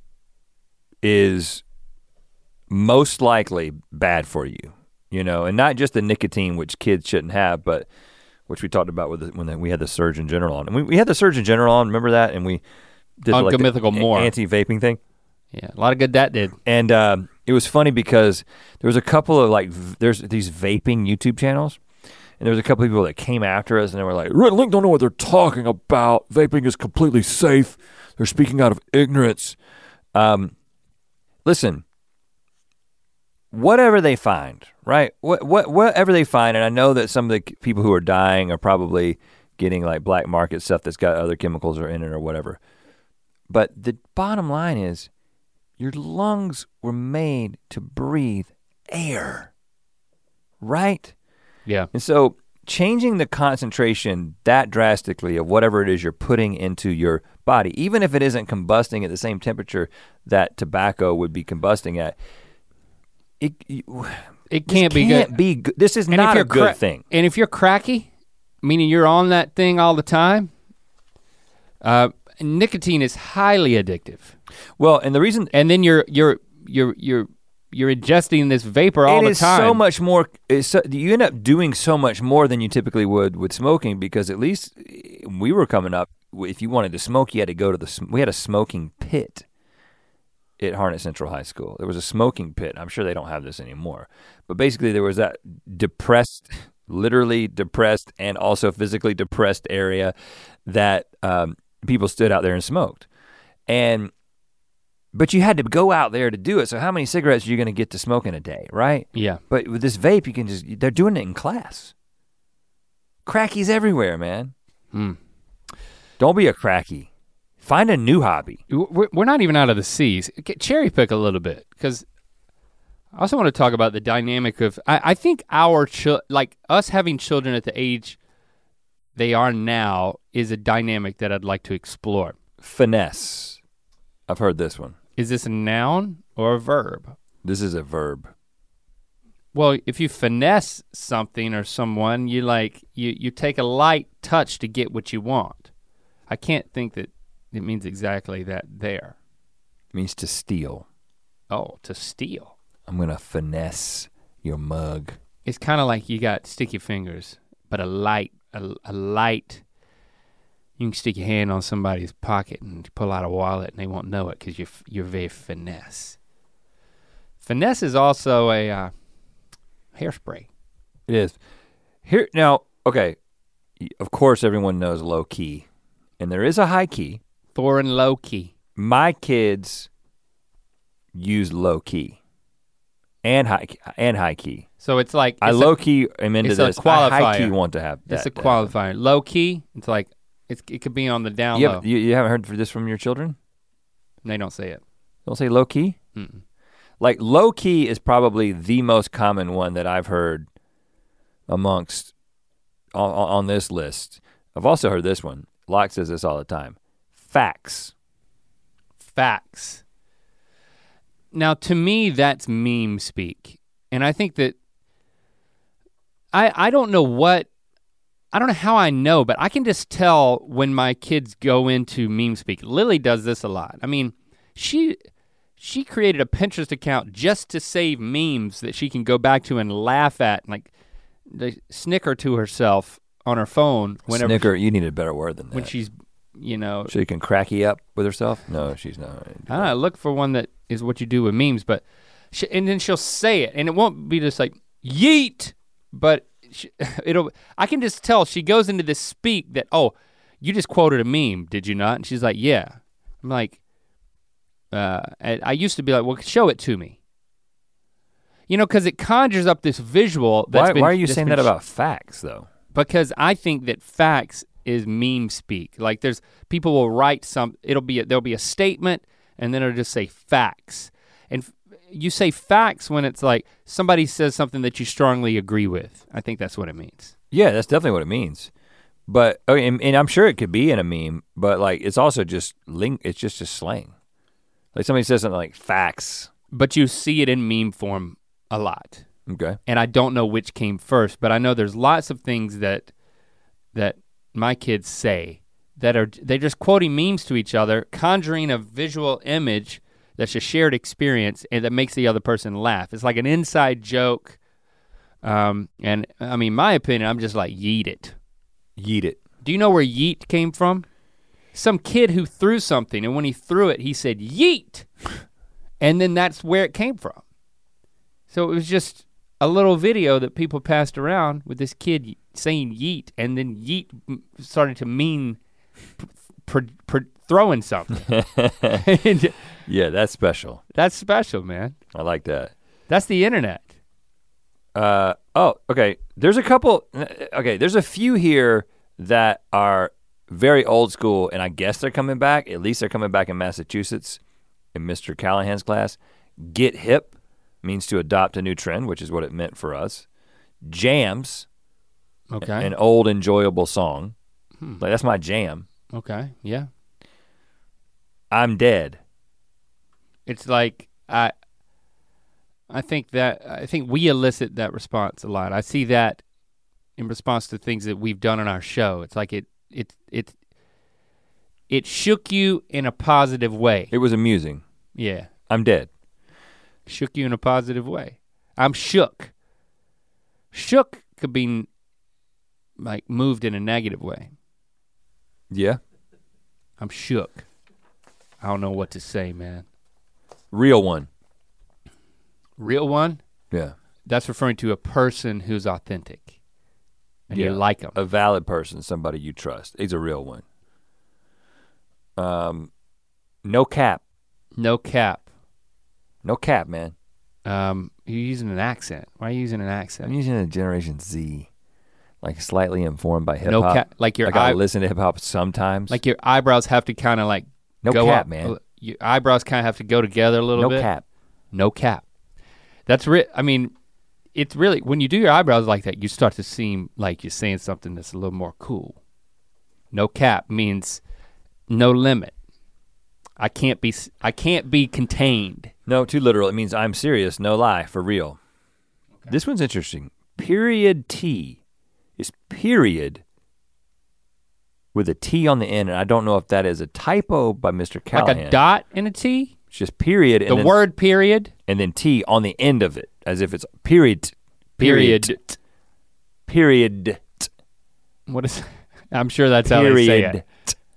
is most likely bad for you, and not just the nicotine, which kids shouldn't have, but which we talked about when we had the Surgeon General on. And we had the Surgeon General on, remember that? And we did on like Good Mythical More anti-vaping thing. Yeah, a lot of good that did. And it was funny because there was a couple of there's these vaping YouTube channels, and there was a couple of people that came after us and they were like, Red Link don't know what they're talking about. Vaping is completely safe. They're speaking out of ignorance. Listen, whatever they find, right? Whatever they find, and I know that some of the people who are dying are probably getting like black market stuff that's got other chemicals in it or whatever. But the bottom line is, your lungs were made to breathe air, right? Yeah. And so changing the concentration that drastically of whatever it is you're putting into your body, even if it isn't combusting at the same temperature that tobacco would be combusting at, it can't be good. This is not a good thing. And if you're cracky, meaning you're on that thing all the time, nicotine is highly addictive. Well, and the reason, and then you're ingesting this vapor all the time. It is so much more. You end up doing so much more than you typically would with smoking, because at least when we were coming up, if you wanted to smoke, you had to go to we had a smoking pit at Harnett Central High School. There was a smoking pit. I'm sure they don't have this anymore. But basically there was that depressed, literally depressed and also physically depressed area that people stood out there and smoked. But you had to go out there to do it. So how many cigarettes are you gonna get to smoke in a day, right? Yeah. But with this vape, you can they're doing it in class. Crackies everywhere, man. Don't be a cracky. Find a new hobby. We're not even out of the C's. Cherry pick a little bit, because I also want to talk about the dynamic of, I think like us having children at the age they are now is a dynamic that I'd like to explore. Finesse. I've heard this one. Is this a noun or a verb? This is a verb. Well, if you finesse something or someone, you take a light touch to get what you want. I can't think that it means exactly that there. It means to steal. Oh, to steal. I'm gonna finesse your mug. It's kind of like you got sticky fingers, but a light, you can stick your hand on somebody's pocket and pull out a wallet and they won't know it because you're very finesse. Finesse is also a hairspray. It is. Here now, okay, of course everyone knows low key, and there is a high key. Thor and Loki. My kids use low key and high key. So it's like I low key am into this. I high key want to have that. It's a qualifier. Low key, it's like it could be on the down low. You haven't heard this from your children? They don't say it. Don't say low key? Mm-mm. Like low key is probably the most common one that I've heard amongst on this list. I've also heard this one. Locke says this all the time. Facts. Facts. Now to me that's meme speak. And I think that I don't know how I know, but I can just tell when my kids go into meme speak. Lily does this a lot. I mean, she created a Pinterest account just to save memes that she can go back to and laugh at, and like snicker to herself on her phone whenever. Snicker, you need a better word than that. When she's, So you can cracky up with herself? No, she's not. I don't know, look for one that is what you do with memes, but and then she'll say it, and it won't be just like, yeet, but I can just tell she goes into this speak that, oh, you just quoted a meme, did you not? And she's like, yeah. I'm like, I used to be like, well, show it to me. Because it conjures up this visual that's why are you saying that about facts though? Because I think that facts is meme speak. Like people will write there'll be a statement and then it'll just say facts. you say facts when it's like somebody says something that you strongly agree with. I think that's what it means. Yeah, that's definitely what it means. But and I'm sure it could be in a meme, but like it's also just it's just slang. Like somebody says something like facts. But you see it in meme form a lot. Okay. And I don't know which came first, but I know there's lots of things that my kids say they're just quoting memes to each other, conjuring a visual image that's a shared experience and that makes the other person laugh. It's like an inside joke. And I mean, my opinion, I'm just like, yeet it. Yeet it. Do you know where yeet came from? Some kid who threw something, and when he threw it, he said, yeet. And then that's where it came from. So it was just a little video that people passed around with this kid saying yeet, and then yeet started to mean throwing something. Yeah, that's special. That's special, man. I like that. That's the internet. Okay. There's a few here that are very old school, and I guess they're coming back. At least they're coming back in Massachusetts in Mr. Callahan's class. Get hip means to adopt a new trend, which is what it meant for us. Jams, Okay. an old enjoyable song. Like that's my jam. Okay, yeah. I'm dead. It's like I think we elicit that response a lot. I see that in response to things that we've done on our show. It's like it shook you in a positive way. It was amusing. Yeah. I'm dead. Shook you in a positive way. I'm shook. Shook could be like moved in a negative way. Yeah. I'm shook. I don't know what to say, man. Real one. Real one? Yeah. That's referring to a person who's authentic. And you like them. A valid person, somebody you trust. He's a real one. No cap. No cap. No cap, man. You're using an accent. Why are you using an I'm accent? using a Generation Z. Like slightly informed by hip No hop. cap. Like I listen to hip hop sometimes. Like your eyebrows have to kind of like no go cap, up. man. Your eyebrows kind of have to go together a little No bit. cap. No cap. That's I mean, it's really, when you do your eyebrows like that, you start to seem like you're saying something that's a little more cool. No cap means no limit. I can't be contained. No, too literal. It means I'm serious, no lie, for real. Okay. This one's interesting. Period T is period with a T on the end, and I don't know if that is a typo by Mr. Callahan. Like a dot and a T? It's just period. The word period? And then T on the end of it, as if it's period. Period. Period. What is, I'm sure that's how they say it.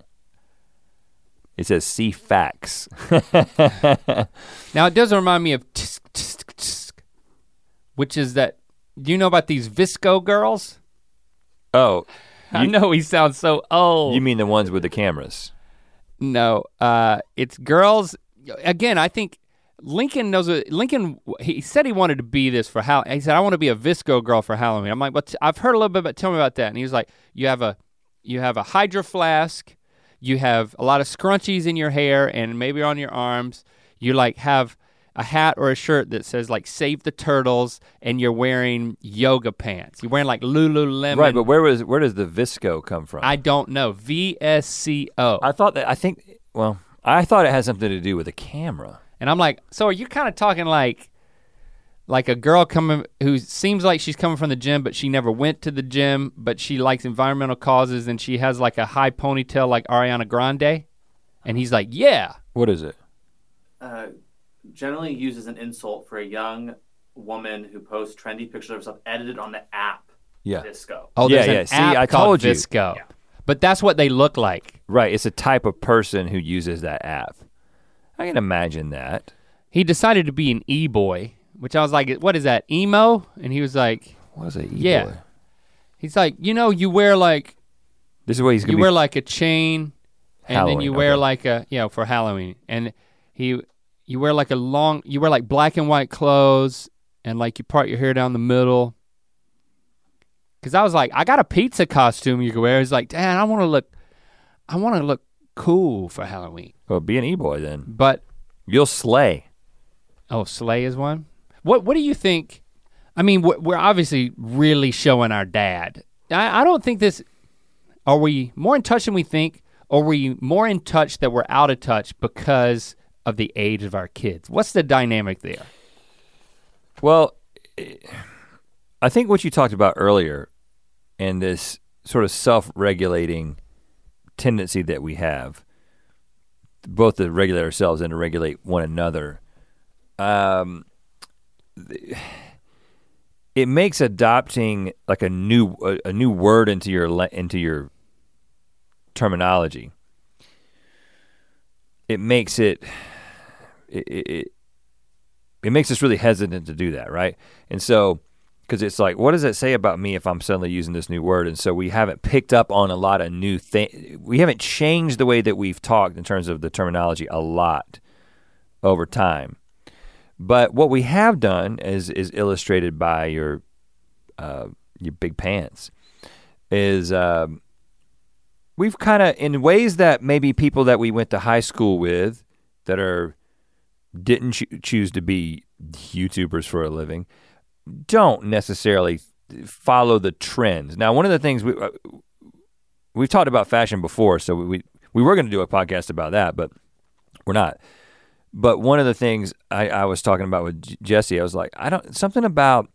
It says see facts. Now it does remind me of tisk, tisk, tisk, which is that, do you know about these Visco girls? Oh. I know he sounds so old. You mean the ones with the cameras? No, it's girls. Again, I think Lincoln knows Lincoln, he said he wanted to be this for Halloween. He said, I want to be a Visco girl for Halloween. I'm like, but I've heard a little bit about, tell me about that. And he was like, you have a Hydro Flask, you have a lot of scrunchies in your hair and maybe on your arms. You like have a hat or a shirt that says like Save the Turtles, and you're wearing yoga pants. You're wearing like Lululemon. Right, but where does the Visco come from? I don't know, VSCO. I thought it had something to do with a camera. And I'm like, so are you kind of talking like a girl coming who seems like she's coming from the gym, but she never went to the gym, but she likes environmental causes, and she has like a high ponytail like Ariana Grande? And he's like, yeah. What is it? Generally used as an insult for a young woman who posts trendy pictures of herself edited on the app Visco. Oh, yeah, there's an See, app I called told you. Visco. Yeah. But that's what they look like. Right, it's a type of person who uses that app. I can imagine that. He decided to be an e-boy, which I was like, what is that, emo? And he was like, what is it, e-boy? Yeah. He's like, you wear like, this is what he's gonna wear like a chain, and Halloween, then you wear okay. like a, for Halloween. And you wear like you wear like black and white clothes, and like you part your hair down the middle. Cause I was like, I got a pizza costume you can wear. He's like, Dad, I wanna look cool for Halloween. Well, be an e-boy then. But You'll slay. Oh, Slay is one? What do you think? I mean, we're obviously really showing our dad. I don't think this, are we more in touch than we think? Or are we more in touch that we're out of touch because of the age of our kids? What's the dynamic there? Well, I think what you talked about earlier and this sort of self-regulating tendency that we have, both to regulate ourselves and to regulate one another, it makes adopting like a new word into your terminology. It makes it makes us really hesitant to do that, right? And so, because it's like, what does it say about me if I'm suddenly using this new word? And so we haven't picked up on a lot of new things. We haven't changed the way that we've talked in terms of the terminology a lot over time. But what we have done is illustrated by your big pants is we've kind of, in ways that maybe people that we went to high school with that didn't choose to be YouTubers for a living don't necessarily follow the trends. Now, one of the things we've talked about fashion before, so we were going to do a podcast about that, but we're not. But one of the things I was talking about with Jesse, I was like, something about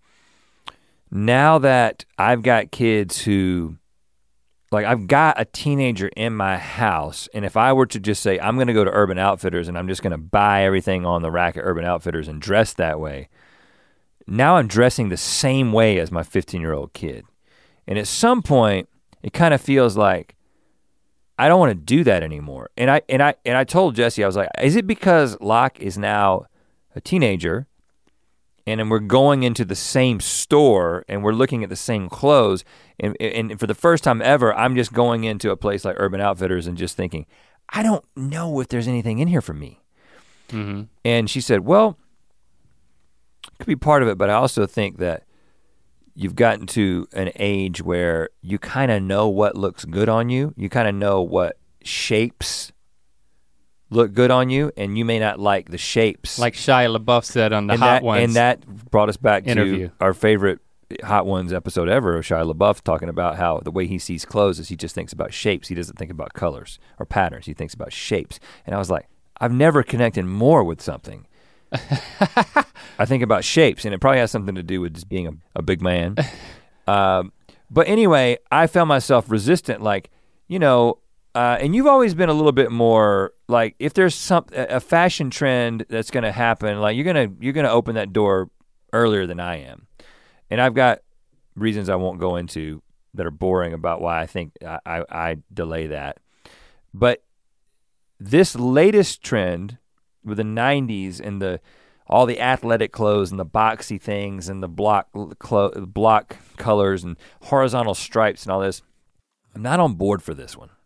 now that I've got kids who, like I've got a teenager in my house, and if I were to just say, I'm gonna go to Urban Outfitters and I'm just gonna buy everything on the rack at Urban Outfitters and dress that way, now I'm dressing the same way as my 15-year-old kid. And at some point, it kind of feels like, I don't want to do that anymore. And I told Jesse, I was like, is it because Locke is now a teenager and then we're going into the same store and we're looking at the same clothes and for the first time ever, I'm just going into a place like Urban Outfitters and just thinking, I don't know if there's anything in here for me. Mm-hmm. And she said, well, it could be part of it, but I also think that you've gotten to an age where you kind of know what looks good on you. You kind of know what shapes look good on you, and you may not like the shapes. Like Shia LaBeouf said on the Hot Ones and that brought us back interview. To our favorite Hot Ones episode ever of Shia LaBeouf talking about how the way he sees clothes is he just thinks about shapes. He doesn't think about colors or patterns. He thinks about shapes. And I was like, I've never connected more with something. I think about shapes, and it probably has something to do with just being a big man. But anyway, I found myself resistant, like, and you've always been a little bit more like, if there's a fashion trend that's gonna happen, like you're gonna open that door earlier than I am. And I've got reasons I won't go into that are boring about why I think I delay that. But this latest trend with the 90s and all the athletic clothes and the boxy things and the block colors and horizontal stripes and all this, I'm not on board for this one.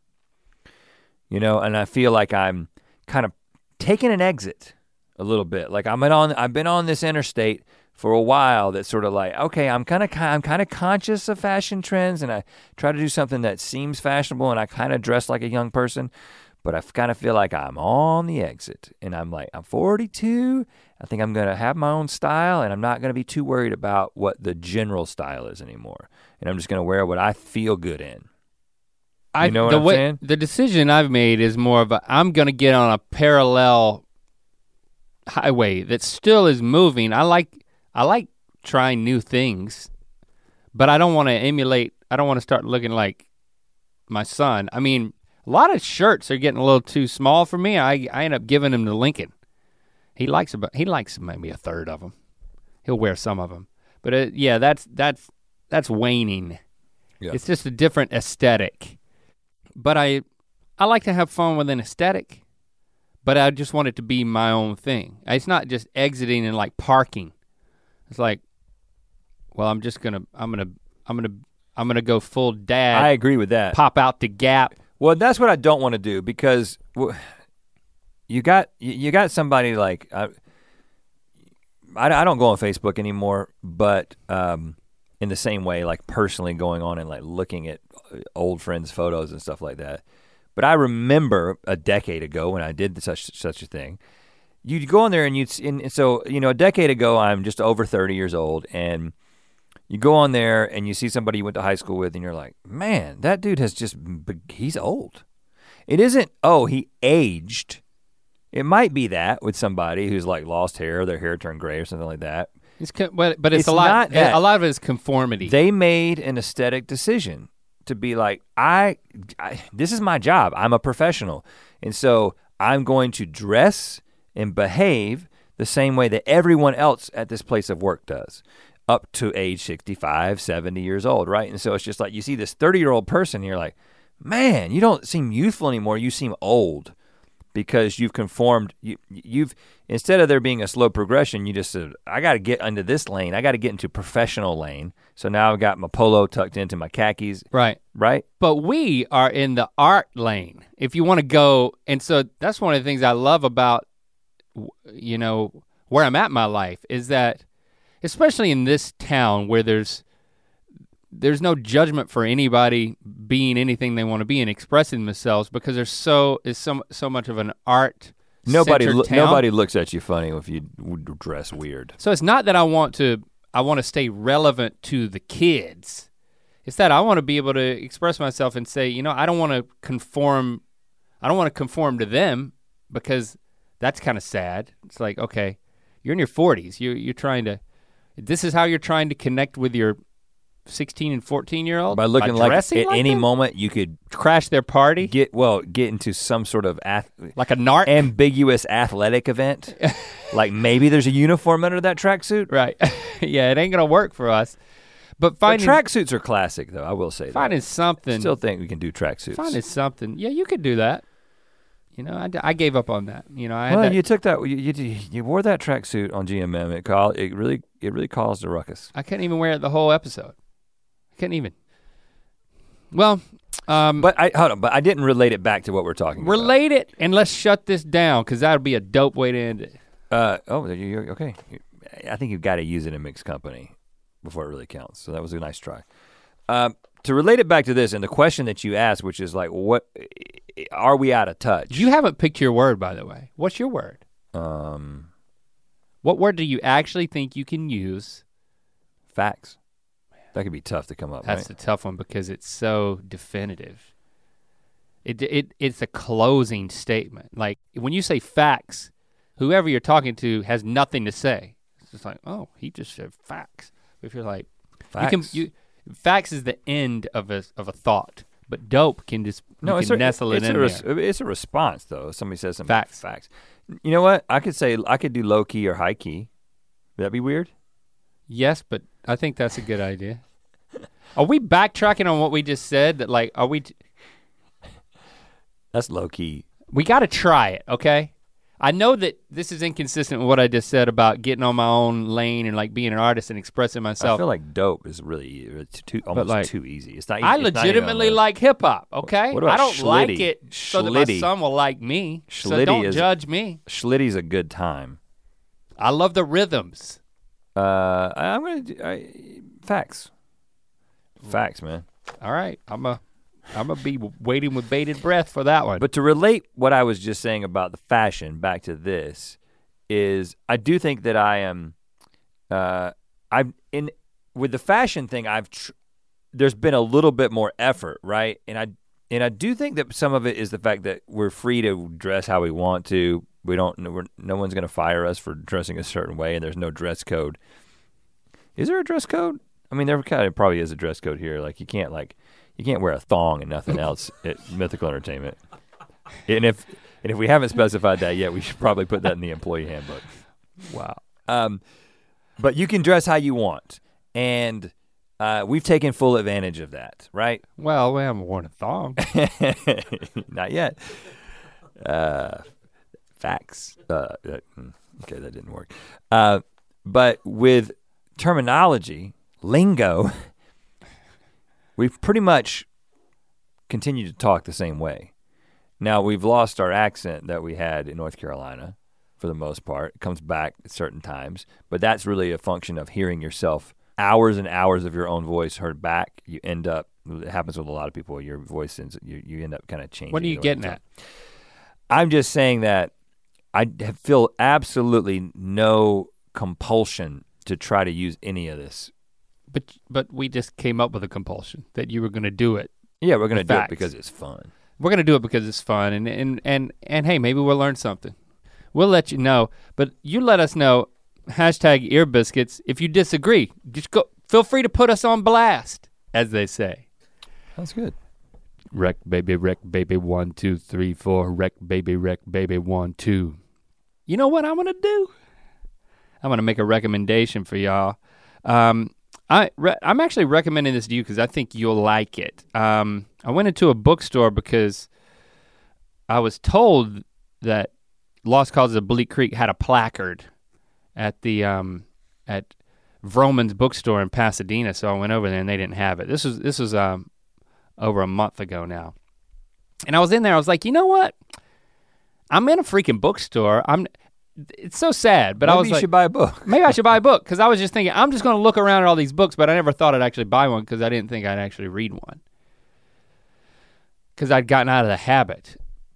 And I feel like I'm kind of taking an exit a little bit. Like I've been on this interstate for a while that's sort of like, okay, I'm kind of conscious of fashion trends, and I try to do something that seems fashionable, and I kind of dress like a young person. But I kind of feel like I'm on the exit, and I'm 42. I think I'm gonna have my own style, and I'm not gonna be too worried about what the general style is anymore. And I'm just gonna wear what I feel good in. You know what I'm saying? The decision I've made is more of I'm gonna get on a parallel highway that still is moving. I like trying new things, but I don't wanna emulate, I don't wanna start looking like my son. I mean, a lot of shirts are getting a little too small for me. I end up giving them to Lincoln. He likes maybe a third of them. He'll wear some of them. But yeah, that's waning. Yeah. It's just a different aesthetic. But I like to have fun with an aesthetic, but I just want it to be my own thing. It's not just exiting and like parking. It's like, well, I'm gonna go full dad. I agree with that. Pop out the Gap. Well, that's what I don't want to do, because you got somebody like, I don't go on Facebook anymore, but in the same way, like personally going on and like looking at old friends' photos and stuff like that. But I remember a decade ago when I did such a thing, you'd go in there and so, a decade ago, I'm just over 30 years old, and you go on there and you see somebody you went to high school with, and you're like, man, that dude he's old. It isn't, he aged. It might be that with somebody who's like lost hair, their hair turned gray or something like that. But it's a lot of it is conformity. They made an aesthetic decision to be like, this is my job. I'm a professional. And so I'm going to dress and behave the same way that everyone else at this place of work does, up to age 65, 70 years old, right? And so it's just like, you see this 30-year-old person, and you're like, man, you don't seem youthful anymore, you seem old. Because you've conformed, you've instead of there being a slow progression, you just said, I gotta get into this lane, I gotta get into professional lane. So now I've got my polo tucked into my khakis. Right. Right? But we are in the art lane, if you wanna go, and so that's one of the things I love about, where I'm at in my life, is that, especially in this town where there's no judgment for anybody being anything they want to be and expressing themselves, because there's so much of an art. Nobody looks at you funny if you dress weird. So it's not that I want to stay relevant to the kids. It's that I want to be able to express myself and say, I don't want to conform to them, because that's kind of sad. It's like, okay, you're in your 40s. You're trying to, this is how you're trying to connect with your 16 and 14-year-old? By looking like at any moment you could crash their party? Get into some sort of like a narc? Ambiguous athletic event. Like maybe there's a uniform under that tracksuit. Right. Yeah, it ain't gonna work for us. But tracksuits are classic though, I will say finding that. Something. Still think we can do tracksuits. Finding something. Yeah, you could do that. I gave up on that. You took that. You wore that tracksuit on GMM. It really caused a ruckus. I couldn't even wear it the whole episode. I couldn't even. Well, but I didn't relate it back to what we're talking about. Relate it, and let's shut this down, because that would be a dope way to end it. You're okay. I think you've got to use it in mixed company before it really counts. So that was a nice try. To relate it back to this, and the question that you asked, which is like, what are we out of touch? You haven't picked your word, by the way. What's your word? What word do you actually think you can use? Facts. That could be tough to come up with. That's a tough one, because it's so definitive. It's a closing statement. Like when you say facts, whoever you're talking to has nothing to say. It's just like, oh, he just said facts. If you're like, facts. Facts is the end of a thought, but dope can just nestle it in there. It's a response though. Somebody says something. Facts. You know what? I could do low key or high key. Would that be weird? Yes, but I think that's a good idea. Are we backtracking on what we just said? That like, are we? That's low key. We got to try it, okay? I know that this is inconsistent with what I just said about getting on my own lane and like being an artist and expressing myself. I feel like dope is really too easy. It's not. I legitimately like hip hop. Okay, what about I don't Schlitty? like it so that my son will like me. So don't judge me. Schlitty's a good time. I love the rhythms. I'm gonna do facts. Facts, man. All right, I'm gonna be waiting with bated breath for that one. But to relate what I was just saying about the fashion back to this is, I do think that I am. With the fashion thing. There's been a little bit more effort, right? And I do think that some of it is the fact that we're free to dress how we want to. No one's gonna fire us for dressing a certain way, and there's no dress code. Is there a dress code? I mean, there kind of probably is a dress code here. Like you can't wear a thong and nothing else at Mythical Entertainment. And if we haven't specified that yet, we should probably put that in the employee handbook. Wow. But you can dress how you want, and we've taken full advantage of that, right? Well, we haven't worn a thong. Not yet. Facts. Okay, that didn't work. But with terminology, lingo, we've pretty much continued to talk the same way. Now, we've lost our accent that we had in North Carolina for the most part. It comes back at certain times, but that's really a function of hearing yourself, hours and hours of your own voice heard back. You end up, it happens with a lot of people, your voice, you end up kind of changing. What are you getting at? I'm just saying that I feel absolutely no compulsion to try to use any of this. But we just came up with a compulsion that you were gonna do it. Yeah, we're gonna do it because it's fun. We're gonna do it because it's fun, and hey, maybe we'll learn something. We'll let you know, but you let us know, #earbiscuits, if you disagree. Just feel free to put us on blast, as they say. That's good. Wreck baby, 1, 2, 3, 4, wreck baby, 1, 2. You know what I'm gonna do? I'm gonna make a recommendation for y'all. I'm actually recommending this to you because I think you'll like it. I went into a bookstore because I was told that Lost Causes of Bleak Creek had a placard at the at Vroman's bookstore in Pasadena, so I went over there and they didn't have it. This was over a month ago now. And I was in there, I was like, you know what? I'm in a freaking bookstore. It's so sad, but maybe I was you like, should buy a book. Maybe I should buy a book, because I was just thinking, I'm just gonna look around at all these books, but I never thought I'd actually buy one because I didn't think I'd actually read one. Because I'd gotten out of the habit.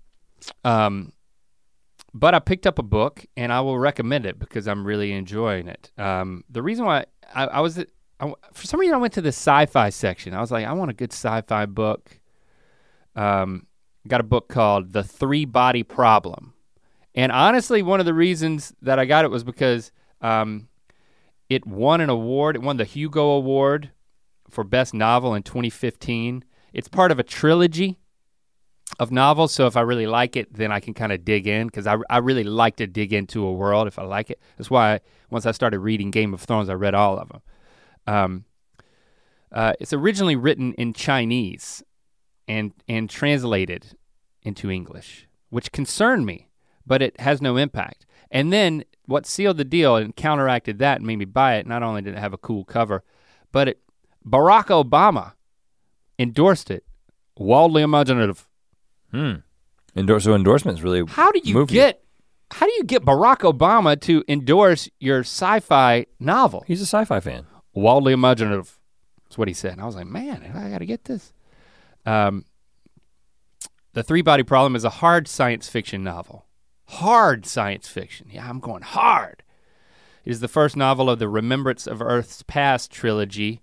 But I picked up a book and I will recommend it because I'm really enjoying it. The reason why for some reason I went to the sci-fi section. I was like, I want a good sci-fi book. Got a book called The 3-Body Problem. And honestly, one of the reasons that I got it was because it won an award. It won the Hugo Award for Best Novel in 2015. It's part of a trilogy of novels, so if I really like it, then I can kind of dig in, because I really like to dig into a world if I like it. That's why once I started reading Game of Thrones, I read all of them. It's originally written in Chinese and translated into English, which concerned me, but it has no impact. And then what sealed the deal and counteracted that and made me buy it, not only did it have a cool cover, but Barack Obama endorsed it. Wildly imaginative. So endorsements really. How do you get Barack Obama to endorse your sci-fi novel? He's a sci-fi fan. Wildly imaginative. That's what he said. And I was like, man, I gotta get this. The 3-Body Problem is a hard science fiction novel. Hard science fiction. Yeah, I'm going hard. It is the first novel of the Remembrance of Earth's Past trilogy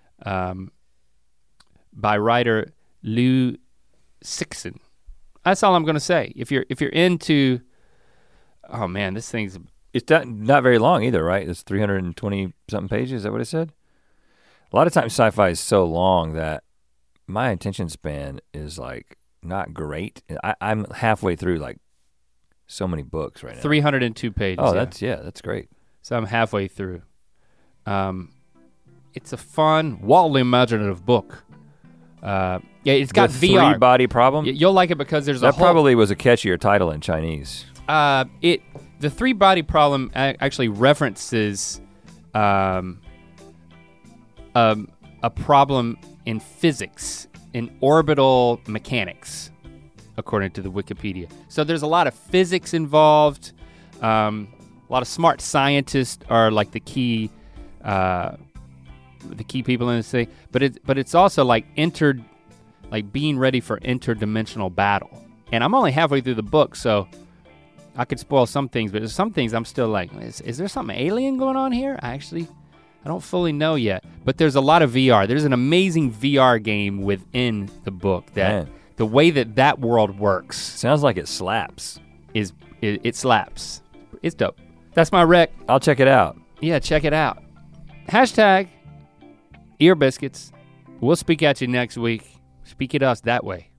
by writer Liu Cixin. That's all I'm gonna say. If you're into, oh man, this thing's. It's not very long either, right? It's 320 something pages, is that what it said? A lot of times sci-fi is so long that my attention span is like not great. I'm halfway through like so many books right now. 302 pages. Oh, that's great. So I'm halfway through. It's a fun, wildly imaginative book. Yeah, it's got the VR. 3-Body Problem? You'll like it because there's that probably was a catchier title in Chinese. The 3-Body Problem actually references a problem in physics, in orbital mechanics, according to the Wikipedia. So there's a lot of physics involved. A lot of smart scientists are like the key people in this thing. But it's also like being ready for interdimensional battle. And I'm only halfway through the book, so I could spoil some things, but there's some things I'm still like, is there something alien going on here? I don't fully know yet, but there's a lot of VR. There's an amazing VR game within the book that the way that world works. Sounds like it slaps. It slaps. It's dope. That's my rec. I'll check it out. Yeah, check it out. #earbiscuits. We'll speak at you next week. Speak at us that way.